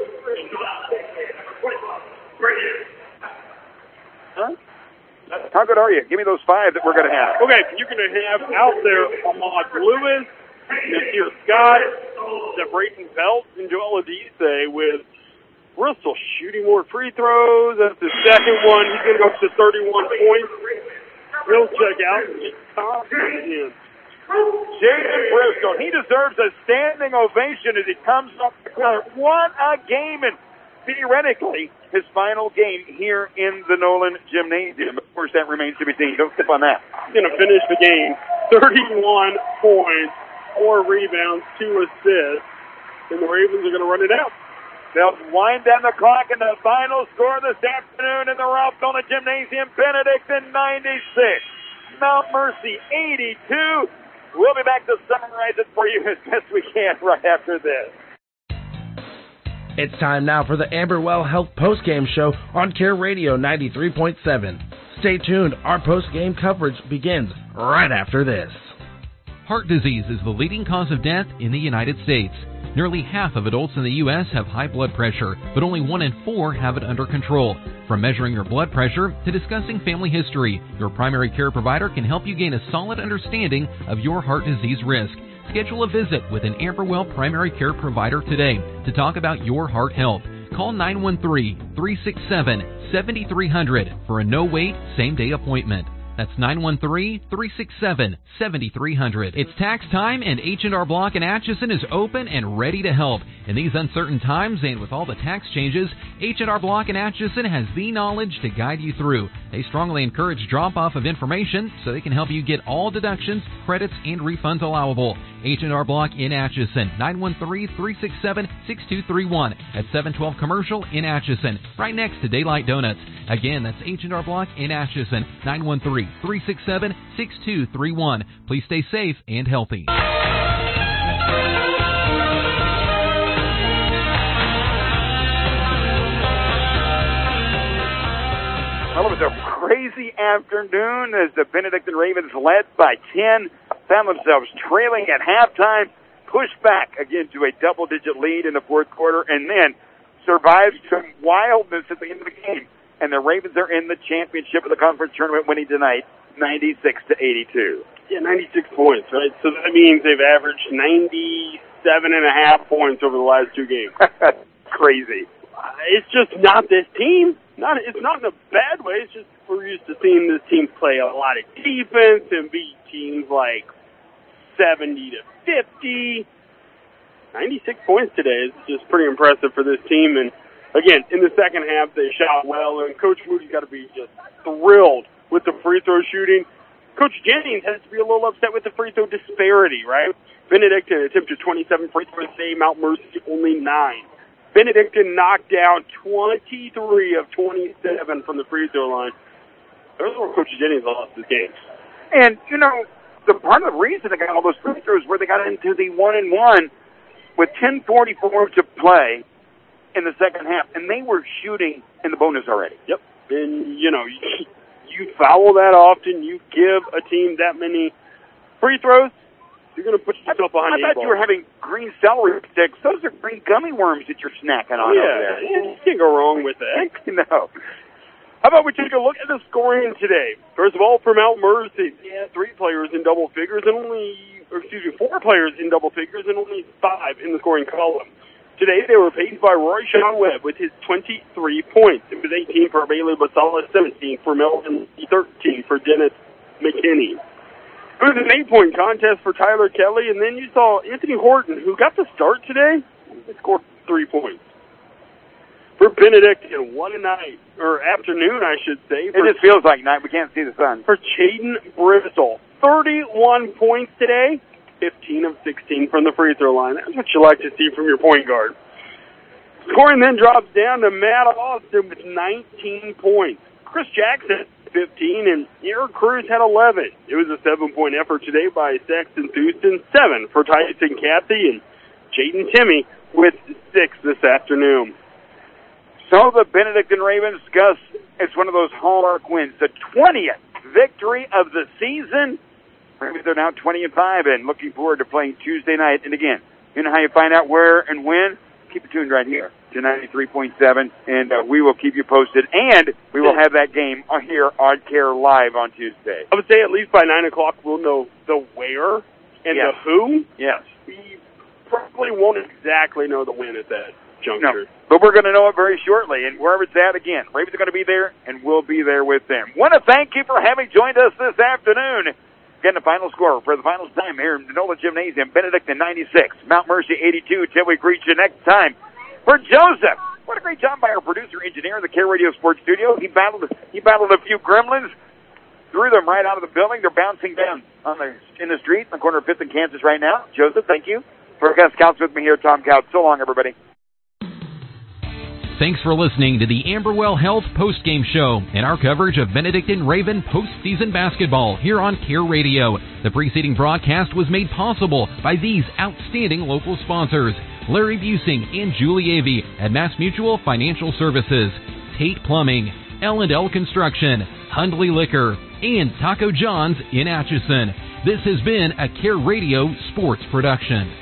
Huh? How good are you? Give me those five that we're going to have. Okay, you're going to have out there Ahmad Lewis, Nasir Scott, Brayton Belt, and Joel Adise with Bristol shooting more free throws. That's the second one. He's going to go up to thirty-one points. He'll check out and get Thompson in. Jaden Bristol, he deserves a standing ovation as he comes up the court. What a game, and theoretically, his final game here in the Nolan Gymnasium. Of course, that remains to be seen. Don't step on that. He's going to finish the game. thirty-one points, four rebounds, two assists, and the Ravens are going to run it out. They'll wind down the clock, and the final score this afternoon in the Ralph Nolan Gymnasium, Benedictine ninety-six, Mount Mercy eighty-two. We'll be back to summarize it for you as best we can right after this. It's time now for the Amberwell Health Postgame Show on Care Radio ninety-three point seven. Stay tuned. Our postgame coverage begins right after this. Heart disease is the leading cause of death in the United States. Nearly half of adults in the U S have high blood pressure, but only one in four have it under control. From measuring your blood pressure to discussing family history, your primary care provider can help you gain a solid understanding of your heart disease risk. Schedule a visit with an Amberwell primary care provider today to talk about your heart health. Call nine one three, three six seven, seven three zero zero for a no-wait, same-day appointment. That's nine one three, three six seven, seven three zero zero. It's tax time, and H and R Block in Atchison is open and ready to help. In these uncertain times and with all the tax changes, H and R Block in Atchison has the knowledge to guide you through. They strongly encourage drop-off of information so they can help you get all deductions, credits, and refunds allowable. H and R Block in Atchison, nine one three, three six seven, six two three one at seven twelve Commercial in Atchison, right next to Daylight Donuts. Again, that's H and R Block in Atchison, nine one three, three six seven, six two three one. Please stay safe and healthy. Well, it was a crazy afternoon as the Benedictine Ravens led by ten, found themselves trailing at halftime, pushed back again to a double-digit lead in the fourth quarter, and then survived some wildness at the end of the game. And the Ravens are in the championship of the conference tournament, winning tonight, ninety-six to eighty-two. Yeah, ninety-six points, right? So that means they've averaged ninety-seven and a half points over the last two games. Crazy. Uh, it's just not this team. Not it's not in a bad way. It's just we're used to seeing this team play a lot of defense and beat teams like seventy to fifty. ninety-six points today is just pretty impressive for this team. And again, in the second half, they shot well, and Coach Moody's got to be just thrilled with the free throw shooting. Coach Jennings has to be a little upset with the free throw disparity, right? Benedictine attempted twenty-seven free throws today, Mount Mercy only nine. Benedictine knocked down twenty-three of twenty-seven from the free throw line. Those were Coach Jennings lost his game. And, you know, the part of the reason they got all those free throws were they got into the one and one with ten forty-four to play in the second half, and they were shooting in the bonus already. Yep. And, you know, you, you foul that often, you give a team that many free throws, you're going to put yourself behind I the thought ball. you were having green celery sticks. Those are green gummy worms that you're snacking on yeah, over there. You can't go wrong with that. No. How about we take a look at the scoring today? First of all, for Mount Mercy, they had three players in double figures and only, or excuse me, four players in double figures and only five in the scoring column. Today, they were paced by Roy Sean Webb with his twenty-three points. It was eighteen for Bailey Basala, seventeen for Melvin, thirteen for Dennis McKinney. It was an eight-point contest for Tyler Kelly, and then you saw Anthony Horton, who got the start today. He scored three points. For Benedictine, what a night, or afternoon, I should say. It just feels like night. We can't see the sun. For Chaden Bristol, thirty-one points today, fifteen of sixteen from the free throw line. That's what you like to see from your point guard. Scoring then drops down to Matt Austin with nineteen points. Chris Jackson, fifteen, and Eric Cruz had eleven. It was a seven-point effort today by Sexton Houston, seven for Tyson Cathy, and Jaden Timmy with six this afternoon. So the Benedictine Ravens, Gus, it's one of those hallmark wins. The twentieth victory of the season. Ravens are now twenty and five and looking forward to playing Tuesday night. And again, you know how you find out where and when? Keep it tuned right here to ninety-three point seven, and uh, we will keep you posted. And we will have that game here on Care Live on Tuesday. I would say at least by nine o'clock we'll know the where and yes. the who. Yes. We probably won't exactly know the when at that juncture. No, but we're going to know it very shortly. And wherever it's at, again, Ravens are going to be there, and we'll be there with them. Want to thank you for having joined us this afternoon. Again, the final score for the final time here in the Nola Gymnasium, Benedictine ninety-six, Mount Mercy eighty-two. Till we greet you next time. For Joseph, what a great job by our producer-engineer in the Care Radio Sports Studio. He battled he battled a few gremlins, threw them right out of the building. They're bouncing down on the in the street in the corner of fifth and Kansas right now. Joseph, thank you. For Gus Couts with me here, Tom Couts. So long, everybody. Thanks for listening to the Amberwell Health Postgame Show and our coverage of Benedictine Raven postseason basketball here on Care Radio. The preceding broadcast was made possible by these outstanding local sponsors: Larry Busing and Julie Avey at Mass Mutual Financial Services, Tate Plumbing, L and L Construction, Hundley Liquor, and Taco John's in Atchison. This has been a Care Radio sports production.